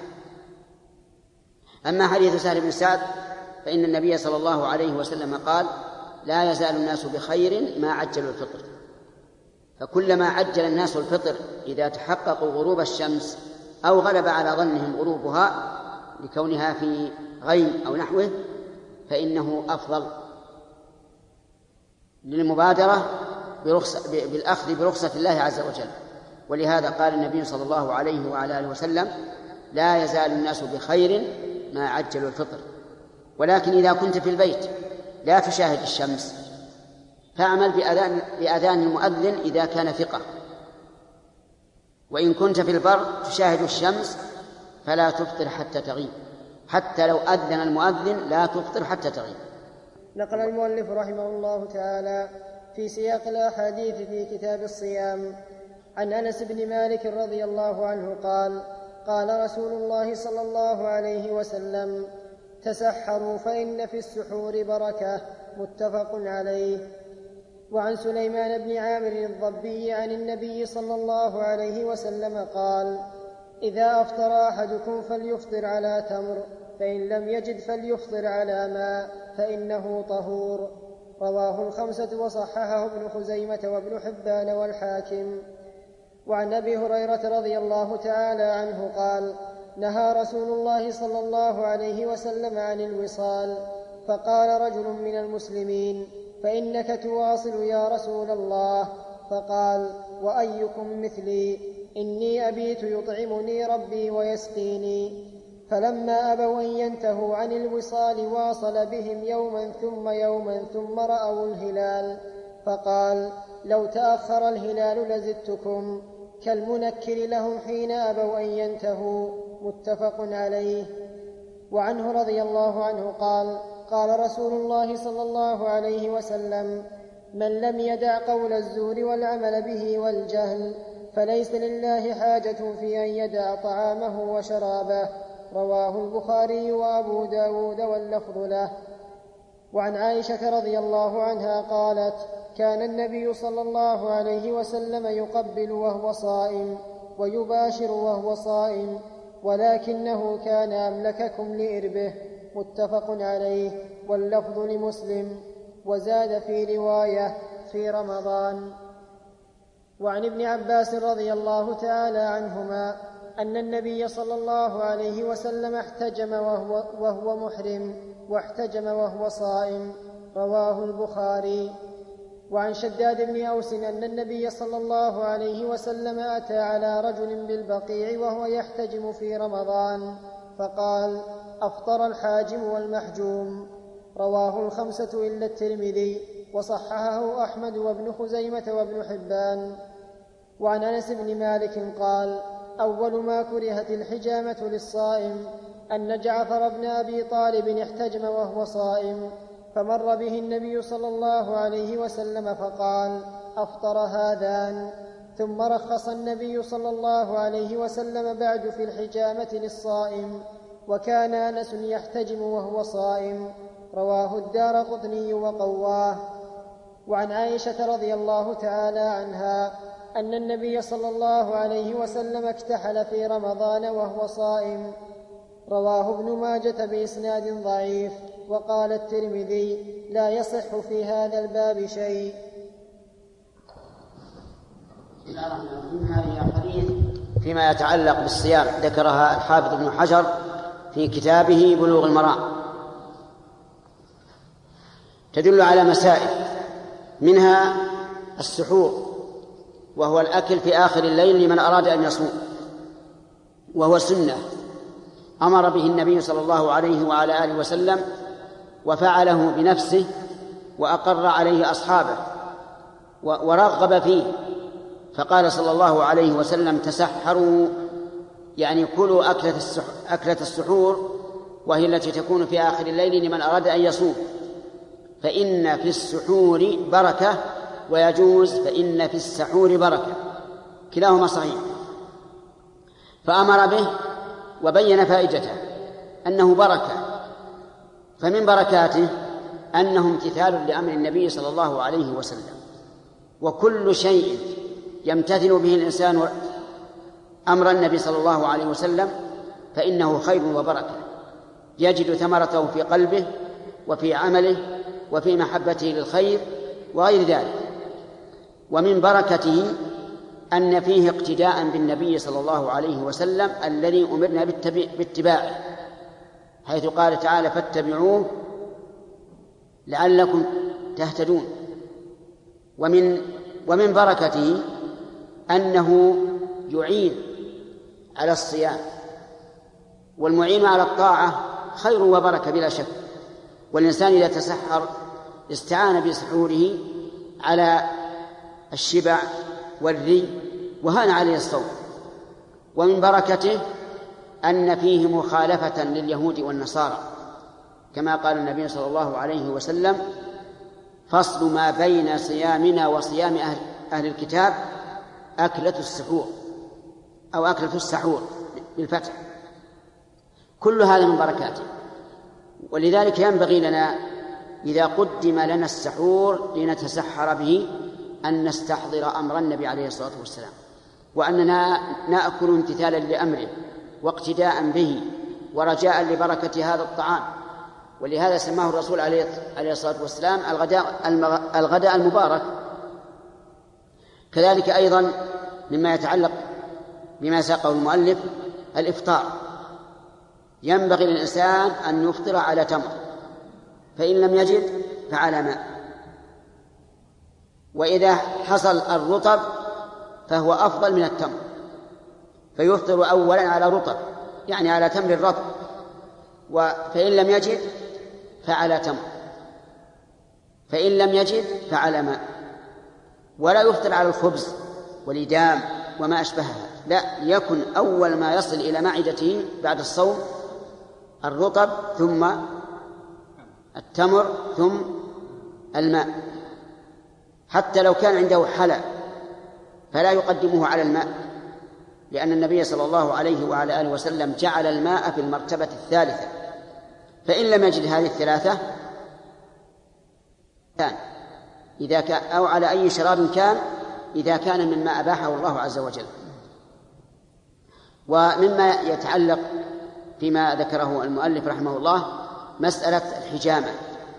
أما حديث سهل بن سعد فإن النبي صلى الله عليه وسلم قال: لا يزال الناس بخير ما عجلوا الفطر. فكلما عجل الناس الفطر إذا تحققوا غروب الشمس أو غلب على ظنهم غروبها لكونها في غيم أو نحوه فإنه أفضل للمبادرة برخصة بالأخذ برخصة الله عز وجل. ولهذا قال النبي صلى الله عليه وعلى آله وسلم: لا يزال الناس بخير ما عجلوا الفطر. ولكن إذا كنت في البيت لا تشاهد الشمس فاعمل بأذان, بأذان المؤذن إذا كان ثقة، وإن كنت في البر تشاهد الشمس فلا تفطر حتى تغيب، حتى لو أذن المؤذن لا تفطر حتى تغيب. نقل المؤلف رحمه الله تعالى في سياق الأحاديث في كتاب الصيام عن أنس بن مالك رضي الله عنه قال: قال رسول الله صلى الله عليه وسلم: تسحروا فإن في السحور بركة. متفق عليه. وعن سليمان بن عامر الضبي عن النبي صلى الله عليه وسلم قال: إذا أفطر أحدكم فليفطر على تمر، فإن لم يجد فليفطر على ماء فإنه طهور. رواه الخمسة وصححه ابن خزيمة وابن حبان والحاكم. وعن أبي هريرة رضي الله تعالى عنه قال: نهى رسول الله صلى الله عليه وسلم عن الوصال، فقال رجل من المسلمين: فإنك تواصل يا رسول الله؟ فقال: وأيكم مثلي؟ إني أبيت يطعمني ربي ويسقيني. فلما أبوا أن ينتهوا عن الوصال واصل بهم يوما ثم يوما ثم رأوا الهلال، فقال: لو تأخر الهلال لزدتكم، كالمنكر لهم حين أبوا أن ينتهوا. متفق عليه. وعنه رضي الله عنه قال: قال رسول الله صلى الله عليه وسلم: من لم يدع قول الزور والعمل به والجهل فليس لله حاجة في أن يدع طعامه وشرابه. رواه البخاري وأبو داود واللفظ له. وعن عائشة رضي الله عنها قالت: كان النبي صلى الله عليه وسلم يقبل وهو صائم ويباشر وهو صائم، ولكنه كان أملككم لإربه. متفق عليه. واللفظ لمسلم. وزاد في رواية في رمضان. وعن ابن عباس رضي الله تعالى عنهما أن النبي صلى الله عليه وسلم احتجم وهو, وهو محرم واحتجم وهو صائم. رواه البخاري. وعن شداد بن أوس أن النبي صلى الله عليه وسلم أتى على رجل بالبقيع وهو يحتجم في رمضان فقال: أفطر الحاجم والمحجوم. رواه الخمسة إلا الترمذي، وصححه أحمد وابن خزيمة وابن حبان. وعن أنس بن مالك قال: أول ما كرهت الحجامة للصائم أن جعفر بن أبي طالب احتجم وهو صائم، فمر به النبي صلى الله عليه وسلم فقال: أفطر هذان. ثم رخص النبي صلى الله عليه وسلم بعد في الحجامة للصائم، وكان أنس يحتجم وهو صائم. رواه الدارقطني وقواه. وعن عائشة رضي الله تعالى عنها أن النبي صلى الله عليه وسلم اكتحل في رمضان وهو صائم. رواه ابن ماجة بإسناد ضعيف. وقال الترمذي: لا يصح في هذا الباب شيء. هذه حديث فيما يتعلق بالصيام ذكرها الحافظ ابن حجر في كتابه بلوغ المرام، تدل على مسائل، منها السحور وهو الأكل في آخر الليل لمن أراد أن يصوم، وهو سنة أمر به النبي صلى الله عليه وعلى آله وسلم وفعله بنفسه وأقر عليه أصحابه ورغب فيه، فقال صلى الله عليه وسلم: تسحروا، يعني كلوا أكلة السحور، وهي التي تكون في آخر الليل لمن أراد أن يصوم، فإن في السحور بركة، ويجوز فإن في السحور بركة، كلاهما صحيح. فأمر به وبين فائدته أنه بركة، فمن بركاته أنه امتثال لأمر النبي صلى الله عليه وسلم، وكل شيء يمتثل به الإنسان أمر النبي صلى الله عليه وسلم فإنه خير وبركة، يجد ثمرته في قلبه وفي عمله وفي محبته للخير وغير ذلك. ومن بركته أن فيه اقتداء بالنبي صلى الله عليه وسلم الذي أمرنا باتباعه، حيث قال تعالى: فاتبعوه لعلكم تهتدون. ومن ومن بركته أنه يعين على الصيام، والمعين على الطاعة خير وبركة بلا شك، والإنسان إذا تسحر استعان بسحوره على الشبع والري وهان عليه الصوم. ومن بركته أن فيه مخالفة لليهود والنصارى، كما قال النبي صلى الله عليه وسلم: فصل ما بين صيامنا وصيام أهل, أهل الكتاب أكلة السحور، أو أكلة السحور بالفتح. كل هذا من بركاته، ولذلك ينبغي لنا إذا قدم لنا السحور لنتسحر به أن نستحضر أمر النبي عليه الصلاة والسلام، وأننا نأكل امتثالا لأمره واقتداء به ورجاء لبركة هذا الطعام. ولهذا سماه الرسول عليه الصلاة والسلام الغداء, الغداء المبارك. كذلك أيضا مما يتعلق بما ساقه المؤلف الإفطار، ينبغي للإنسان أن يفطر على تمر، فإن لم يجد فعلى ماء، وإذا حصل الرطب فهو أفضل من التمر، فيفطر أولا على رطب يعني على تمر الرطب، فإن لم يجد فعلى تمر، فإن لم يجد فعلى ماء. ولا يفطر على الخبز والإدام وما أشبهها، لا، يكن أول ما يصل إلى معدته بعد الصوم الرطب ثم التمر ثم الماء، حتى لو كان عنده حلى فلا يقدمه على الماء، لأن النبي صلى الله عليه وعلى آله وسلم جعل الماء في المرتبة الثالثة. فإن لم يجد هذه الثلاثة كان إذا كان أو على أي شراب كان إذا كان مما أباحه الله عز وجل. ومما يتعلق فيما ذكره المؤلف رحمه الله مسألة الحجامة،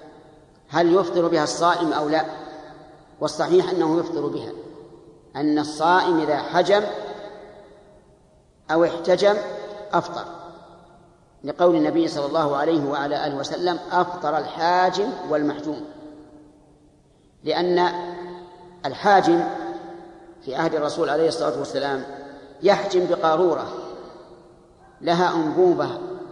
هل يفطر بها الصائم أو لا؟ والصحيح أنه يفطر بها، أن الصائم إذا حجم أو احتجم أفطر، لقول النبي صلى الله عليه وعلى آله وسلم: أفطر الحاجم والمحجوم. لأن الحاجم في عهد الرسول عليه الصلاة والسلام يحجم بقارورة لها أنبوبة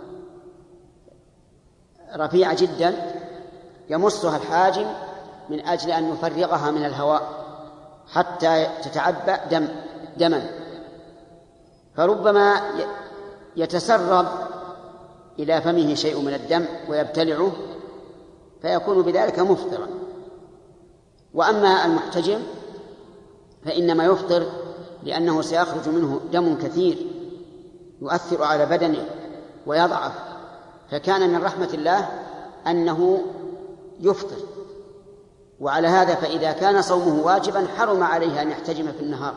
رفيعة جدا يمصها الحاجم من أجل أن يفرغها من الهواء حتى تتعبأ دم دما، فربما يتسرب إلى فمه شيء من الدم ويبتلعه فيكون بذلك مفطرا. وأما المحتجم فإنما يفطر لأنه سيخرج منه دم كثير يؤثر على بدنه ويضعف، فكان من رحمة الله أنه يفطر. وعلى هذا فإذا كان صومه واجبا حرم عليه أن يحتجم في النهار.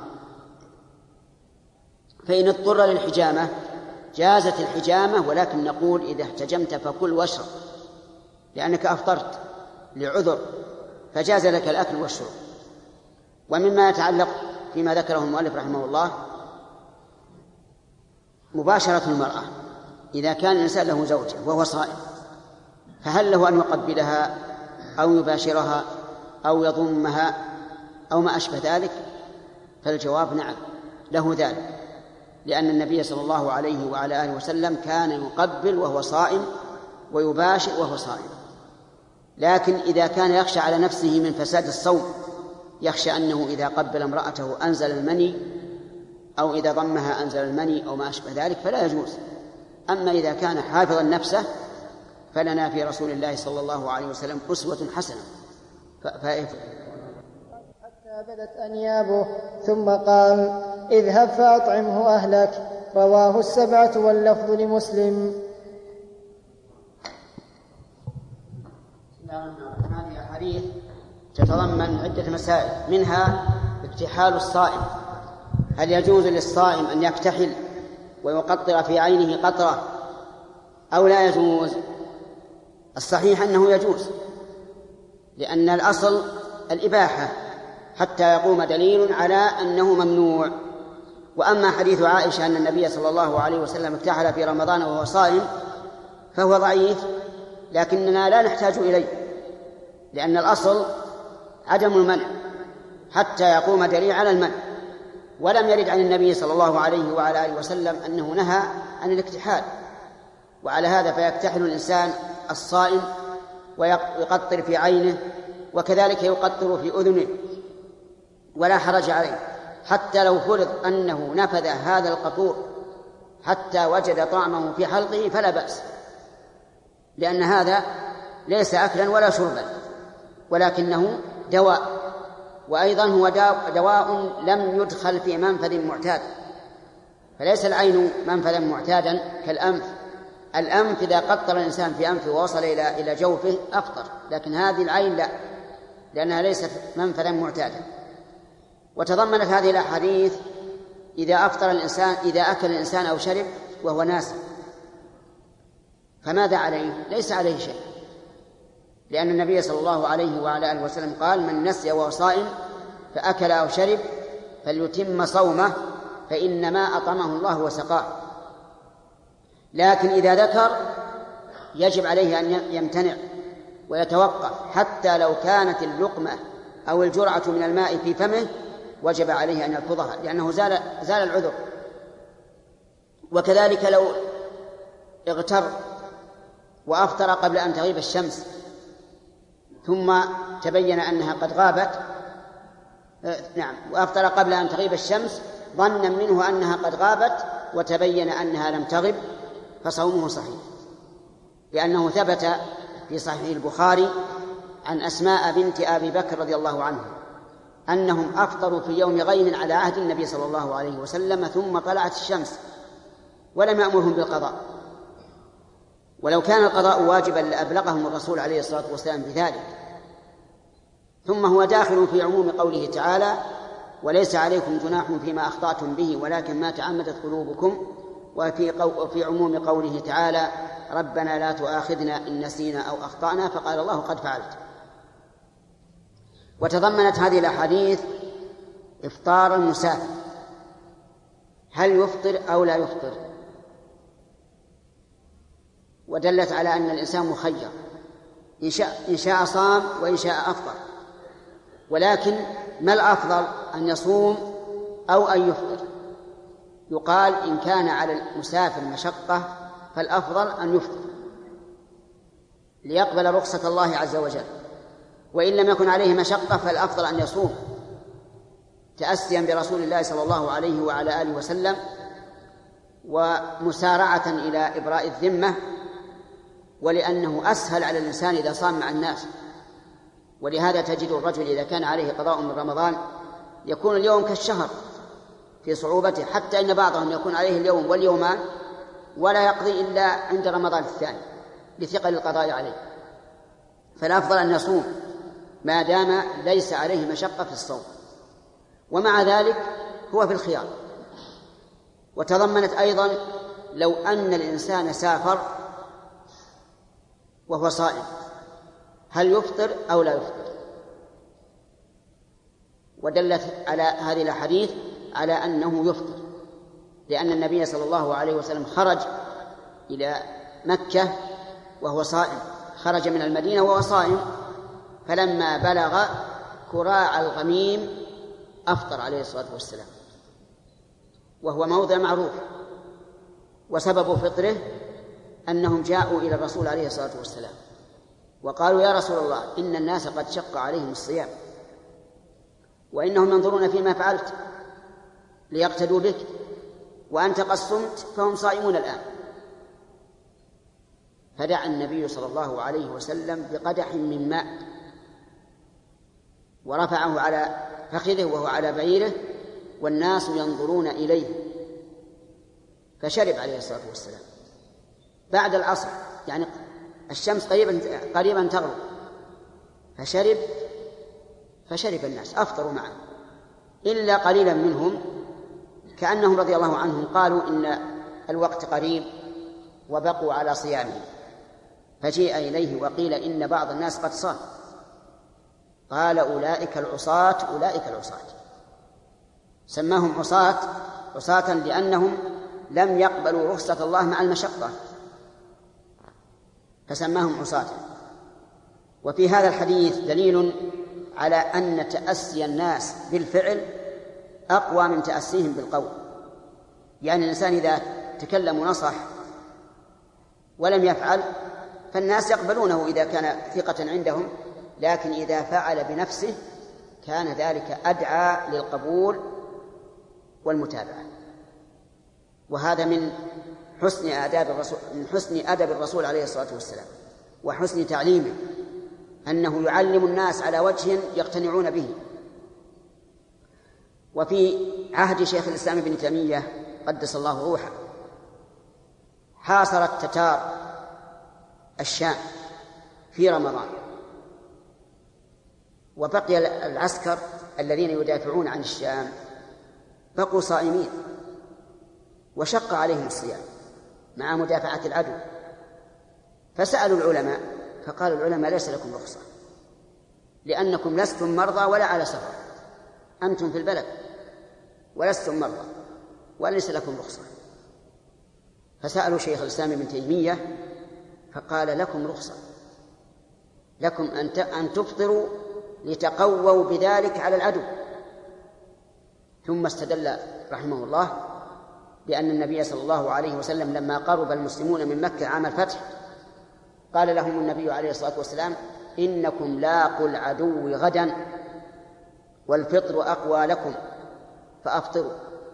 فإن اضطر للحجامة جازت الحجامة، ولكن نقول إذا احتجمت فكل واشرب لأنك أفطرت لعذر، فجاز لك الأكل والشرب. ومما يتعلق فيما ذكره المؤلف رحمه الله مباشرة المرأة، إذا كان الإنسان له زوجة وهو صائم فهل له أن يقبلها أو يباشرها أو يضمها أو ما أشبه ذلك؟ فالجواب نعم، له ذلك، لأن النبي صلى الله عليه وعلى آله وسلم كان يقبل وهو صائم ويباشر وهو صائم. لكن إذا كان يخشى على نفسه من فساد الصوم، يخشى أنه إذا قبل امرأته أنزل المني أو إذا ضمها أنزل المني أو ما أشبه ذلك فلا يجوز. أما إذا كان حافظا نفسه فلنا في رسول الله صلى الله عليه وسلم أسوة حسنة. حتى بدت أنيابه ثم قال: اذهب فأطعمه أهلك. رواه السبعة واللفظ لمسلم. هذه أحاديث تتضمن عدة مسائل، منها اكتحال الصائم، هل يجوز للصائم أن يكتحل ويقطر في عينه قطرة أو لا يجوز؟ الصحيح أنه يجوز، لأن الأصل الإباحة حتى يقوم دليل على أنه ممنوع. وأما حديث عائشة أن النبي صلى الله عليه وسلم اكتحل في رمضان وهو صائم فهو ضعيف، لكننا لا نحتاج إليه، لأن الأصل عدم المنع حتى يقوم دليل على المنع، ولم يرد عن النبي صلى الله عليه وعلى آله وسلم أنه نهى عن الاكتحال. وعلى هذا فيكتحل الإنسان الصائم ويقطر في عينه، وكذلك يقطر في أذنه ولا حرج عليه، حتى لو فرض أنه نفذ هذا القطور حتى وجد طعمه في حلقه فلا بأس، لأن هذا ليس أكلا ولا شربا ولكنه دواء، وأيضا هو دواء لم يدخل في منفذ معتاد، فليس العين منفذا معتادا كالأنف. الأنف إذا قطر الإنسان في أنفه ووصل إلى إلى جوفه أفطر، لكن هذه العين لا، لأنها ليست منفذا معتادا. وتضمنت هذه الأحاديث إذا أفطر الإنسان إذا أكل الإنسان أو شرب وهو ناسي فماذا عليه؟ ليس عليه شيء، لأن النبي صلى الله عليه وعلى آله وسلم قال: من نسي وهو صائم فأكل أو شرب فليتم صومه فإنما أطعمه الله وسقاه. لكن إذا ذكر يجب عليه أن يمتنع ويتوقف، حتى لو كانت اللقمة أو الجرعة من الماء في فمه وجب عليه أن يلفظها، لأنه زال, زال العذر. وكذلك لو اغتر وأفطر قبل أن تغيب الشمس ثم تبين أنها قد غابت، نعم وأفطر قبل أن تغيب الشمس ظنا منه أنها قد غابت وتبين أنها لم تغب فصومه صحيح، لأنه ثبت في صحيح البخاري عن أسماء بنت أبي بكر رضي الله عنه أنهم أفطروا في يوم غيم على عهد النبي صلى الله عليه وسلم ثم طلعت الشمس ولم يأمرهم بالقضاء، ولو كان القضاء واجبا لأبلغهم الرسول عليه الصلاة والسلام بذلك. ثم هو داخل في عموم قوله تعالى: وليس عليكم جناح فيما أخطأتم به ولكن ما تعمدت قلوبكم، وفي, قو... في عموم قوله تعالى: ربنا لا تؤاخذنا إن نسينا أو أخطأنا، فقال الله: قد فعلت. وتضمنت هذه الأحاديث إفطار المسافر، هل يفطر أو لا يفطر؟ ودلت على أن الإنسان مخير، إن شاء, إن شاء صام وإن شاء أفطر، ولكن ما الأفضل، أن يصوم أو أن يفطر؟ يقال إن كان على المسافر مشقة فالأفضل أن يفطر ليقبل رخصة الله عز وجل، وإن لم يكن عليه مشقة فالأفضل أن يصوم تأسيا برسول الله صلى الله عليه وعلى آله وسلم، ومسارعة إلى إبراء الذمة، ولأنه أسهل على الإنسان إذا صام مع الناس. ولهذا تجد الرجل إذا كان عليه قضاء من رمضان يكون اليوم كالشهر في صعوبته، حتى إن بعضهم يكون عليه اليوم واليومان ولا يقضي إلا عند رمضان الثاني لثقل القضاء عليه. فالأفضل أن يصوم ما دام ليس عليه مشقة في الصوم، ومع ذلك هو في الخيار. وتضمنت أيضا لو أن الإنسان سافر وهو صائم هل يفطر أو لا يفطر؟ ودلت على هذه الأحاديث على أنه يفطر، لأن النبي صلى الله عليه وسلم خرج إلى مكة وهو صائم، خرج من المدينة وهو صائم، فلما بلغ كراع الغميم أفطر عليه الصلاة والسلام، وهو موضع معروف. وسبب فطره أنهم جاءوا إلى الرسول عليه الصلاة والسلام وقالوا يا رسول الله إن الناس قد شق عليهم الصيام وإنهم ينظرون فيما فعلت ليقتدوا بك، وأنت قد صمت فهم صائمون الآن. فدعا النبي صلى الله عليه وسلم بقدح من ماء ورفعه على فخذه وهو على بعيره والناس ينظرون إليه، فشرب عليه الصلاة والسلام بعد العصر، يعني الشمس قريبا قريبا تغرب، فشرب فشرب الناس أفطروا معه إلا قليلا منهم كأنهم رضي الله عنهم قالوا إن الوقت قريب وبقوا على صيامه، فجيء إليه وقيل إن بعض الناس قد صام، قال أولئك العصاة أولئك العصاة، سماهم عصاة عصاة لأنهم لم يقبلوا رخصة الله مع المشقة فسماهم عصاة. وفي هذا الحديث دليل على أن تأسي الناس بالفعل أقوى من تأسيهم بالقول، يعني الإنسان إذا تكلم ونصح ولم يفعل فالناس يقبلونه إذا كان ثقة عندهم، لكن إذا فعل بنفسه كان ذلك أدعى للقبول والمتابعة. وهذا من حسن آداب الرسول من حسن أدب الرسول عليه الصلاة والسلام وحسن تعليمه، أنه يعلم الناس على وجه يقتنعون به. وفي عهد شيخ الإسلام ابن تيمية قدس الله روحه حاصر التتار الشام في رمضان، وبقي العسكر الذين يدافعون عن الشام بقوا صائمين وشق عليهم الصيام مع مدافعة العدو، فسألوا العلماء فقالوا العلماء ليس لكم رخصة لأنكم لستم مرضى ولا على سفر، أنتم في البلد ولستم مرضى وليس لكم رخصة. فسألوا شيخ الإسلام ابن تيمية فقال لكم رخصة، لكم أن تفطروا لتقووا بذلك على العدو. ثم استدل رحمه الله بأن النبي صلى الله عليه وسلم لما قرب المسلمون من مكة عام الفتح قال لهم النبي عليه الصلاة والسلام إنكم لاقوا العدو غدا والفطر أقوى لكم فأفطروا،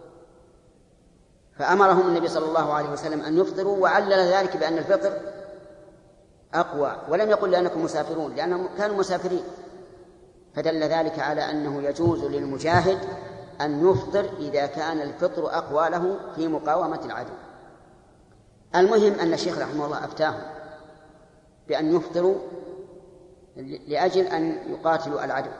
فأمرهم النبي صلى الله عليه وسلم أن يفطروا، وعلل ذلك بأن الفطر أقوى، ولم يقل لأنكم مسافرون لأنهم كانوا مسافرين، فدل ذلك على أنه يجوز للمجاهد أن يفطر إذا كان الفطر أقوى له في مقاومة العدو. المهم أن الشيخ رحمه الله أفتاهم بأن يفطروا لأجل أن يقاتلوا العدو.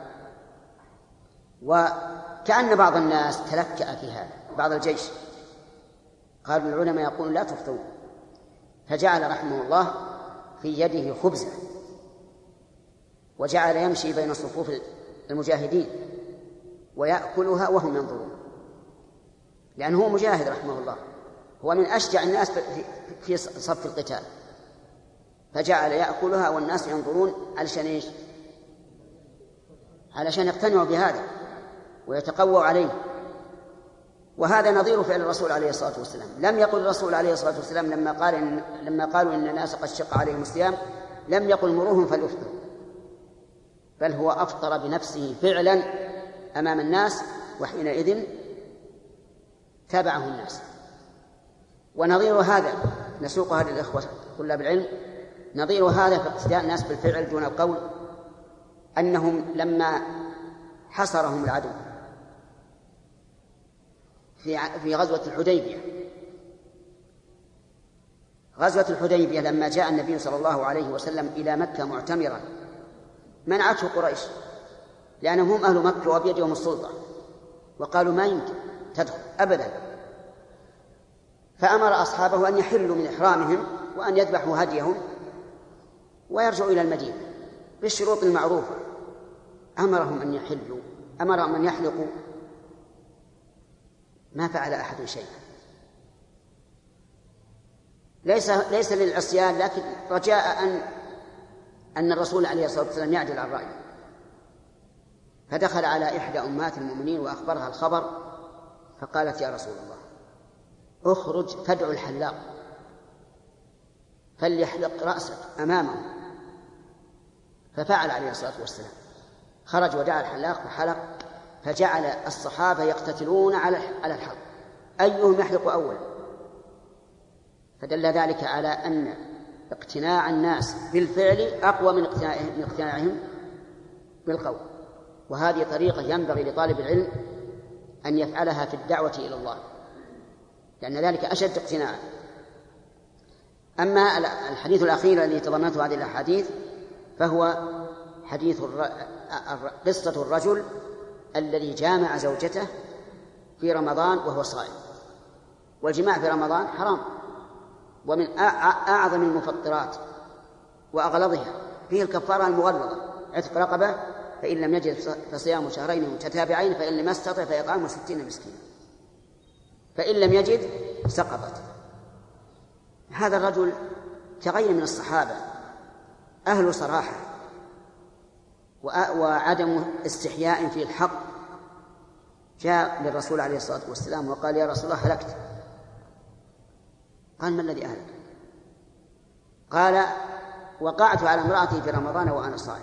وكأن بعض الناس تلكأ في هذا، بعض الجيش قالوا العلماء يقولون لا تفطروا، فجعل رحمه الله في يده خبزة وجعل يمشي بين صفوف المجاهدين ويأكلها وهم ينظرون، لأنه هو مجاهد رحمه الله، هو من أشجع الناس في صف القتال، فجعل يأكلها والناس ينظرون علشان إيش؟ علشان يقتنعوا بهذا ويتقووا عليه. وهذا نظير فعل الرسول عليه الصلاة والسلام. لم يقل الرسول عليه الصلاة والسلام لما قال إن لما قالوا إن الناس قد شق عليهم الصيام لم يقل مروهم فليفطروا، بل هو أفطر بنفسه فعلا أمام الناس، وحينئذ تابعه الناس. ونظير هذا نسوق هذه الإخوة طلاب العلم، نظير هذا في اقتداء الناس بالفعل دون القول، أنهم لما حصرهم العدو في في غزوة الحديبية غزوة الحديبية لما جاء النبي صلى الله عليه وسلم إلى مكة معتمرا منعته قريش، لأنهم هم أهل مكة وبيدهم السلطة، وقالوا ما يمكن تدخل أبدا. فأمر أصحابه أن يحلوا من إحرامهم وأن يذبحوا هديهم ويرجعوا إلى المدينة بالشروط المعروفة. أمرهم أن يحلوا، أمرهم أن يحلقوا، ما فعل أحد شيئا. ليس ليس للعصيان، لكن رجاء أن أن الرسول عليه الصلاة والسلام يعدل عن رأيه. فدخل على إحدى أمهات المؤمنين وأخبرها الخبر، فقالت: يا رسول الله، اخرج فادع الحلاق فليحلق رأسك أمامه. ففعل عليه الصلاة والسلام، خرج ودعا الحلاق فحلق، فجعل الصحابة يقتتلون على الحلق أيهم يحلق أولا. فدل ذلك على أن اقتناع الناس بالفعل أقوى من اقتناعهم بالقول. وهذه طريقة ينبغي لطالب العلم أن يفعلها في الدعوة إلى الله، لأن ذلك أشد اقتناعا. أما الحديث الأخير الذي تضمنته هذه الأحاديث فهو حديث قصة الرجل الذي جامع زوجته في رمضان وهو صائم. والجماع في رمضان حرام، ومن أعظم المفطرات وأغلظها فيه الكفارة المغلظة، عتق رقبة، فإن لم يجد فصيام شهرين متتابعين، فإن لم يستطع فإطعام ستين مسكينا، فإن لم يجد سقطت. هذا الرجل كغير من الصحابة، أهل صراحة وعدم استحياء في الحق، جاء للرسول عليه الصلاة والسلام وقال: يا رسول الله، هلكت. قال: ما الذي أهلك؟ قال: وقعت على امرأتي في رمضان وأنا صائم.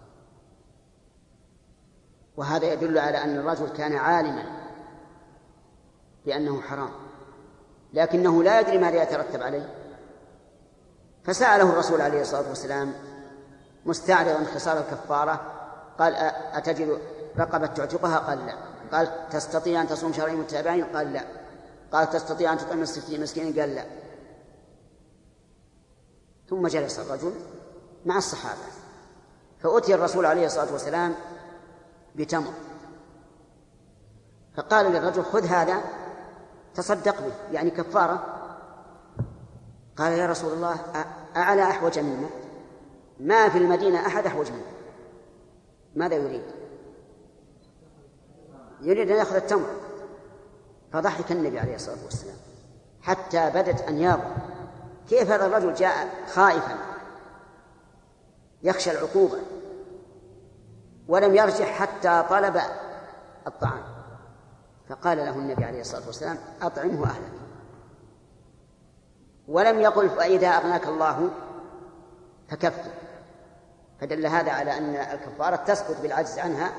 وهذا يدل على أن الرجل كان عالما بأنه حرام، لكنه لا يدري ماذا يترتب عليه. فسأله الرسول عليه الصلاة والسلام مستعرضا خصال الكفارة، قال: أتجد رقبة تعتقها؟ قال: لا. قال: تستطيع أن تصوم شهرين متتابعين؟ قال: لا. قال: تستطيع أن تطعم ستين مسكين؟ قال: لا. ثم جلس الرجل مع الصحابة، فأتي الرسول عليه الصلاة والسلام بتمر، فقال للرجل: خذ هذا تصدق به، يعني كفارة. قال: يا رسول الله، أعلى أحوج منا؟ ما في المدينة أحد أحوج منه. ماذا يريد؟ يريد أن يأخذ التمر. فضحك النبي عليه الصلاة والسلام حتى بدت أنيابه. كيف هذا الرجل جاء خائفا يخشى العقوبة ولم يرجع حتى طلب الطعام؟ فقال له النبي عليه الصلاة والسلام: أطعمه أهلك. ولم يقل: فإذا أغناك الله فكفر. فدل هذا على أن الكفارة تسقط بالعجز عنها،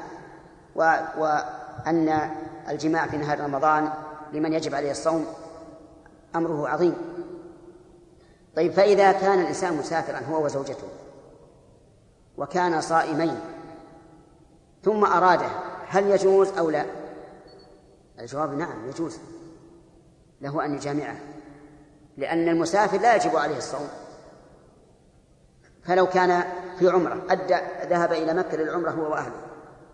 وأن الجماع في نهار رمضان لمن يجب عليه الصوم أمره عظيم. طيب، فإذا كان الإنسان مسافرا هو وزوجته وكان صائمين ثم أراده، هل يجوز أو لا؟ الجواب: نعم، يجوز له أن يجامعه، لأن المسافر لا يجب عليه الصوم. فلو كان في عمرة أدى ذهب إلى مكة للعمرة هو وأهله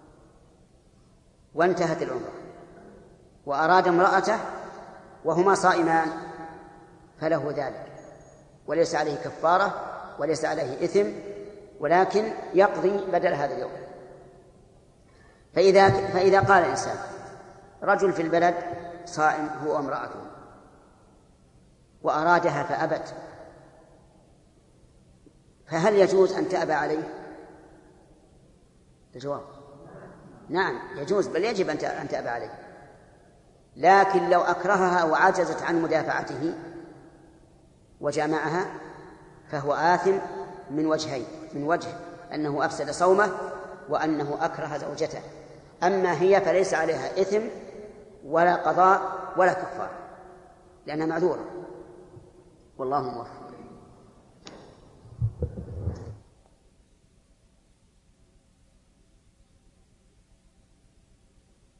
وانتهت العمرة وأراد امرأته وهما صائمان فله ذلك، وليس عليه كفارة وليس عليه إثم، ولكن يقضي بدل هذا اليوم. فإذا, فإذا قال الإنسان رجل في البلد صائم هو وامرأته وأرادها فأبت، فهل يجوز أن تأبى عليه؟ الجواب نعم يجوز، بل يجب أن تأبى عليه، لكن لو أكرهها وعجزت عن مدافعته وجامعها فهو آثم من وجهين: من وجه أنه أفسد صومه وأنه أكره زوجته، أما هي فليس عليها إثم ولا قضاء ولا كفارة لأنها معذورة، والله موفق.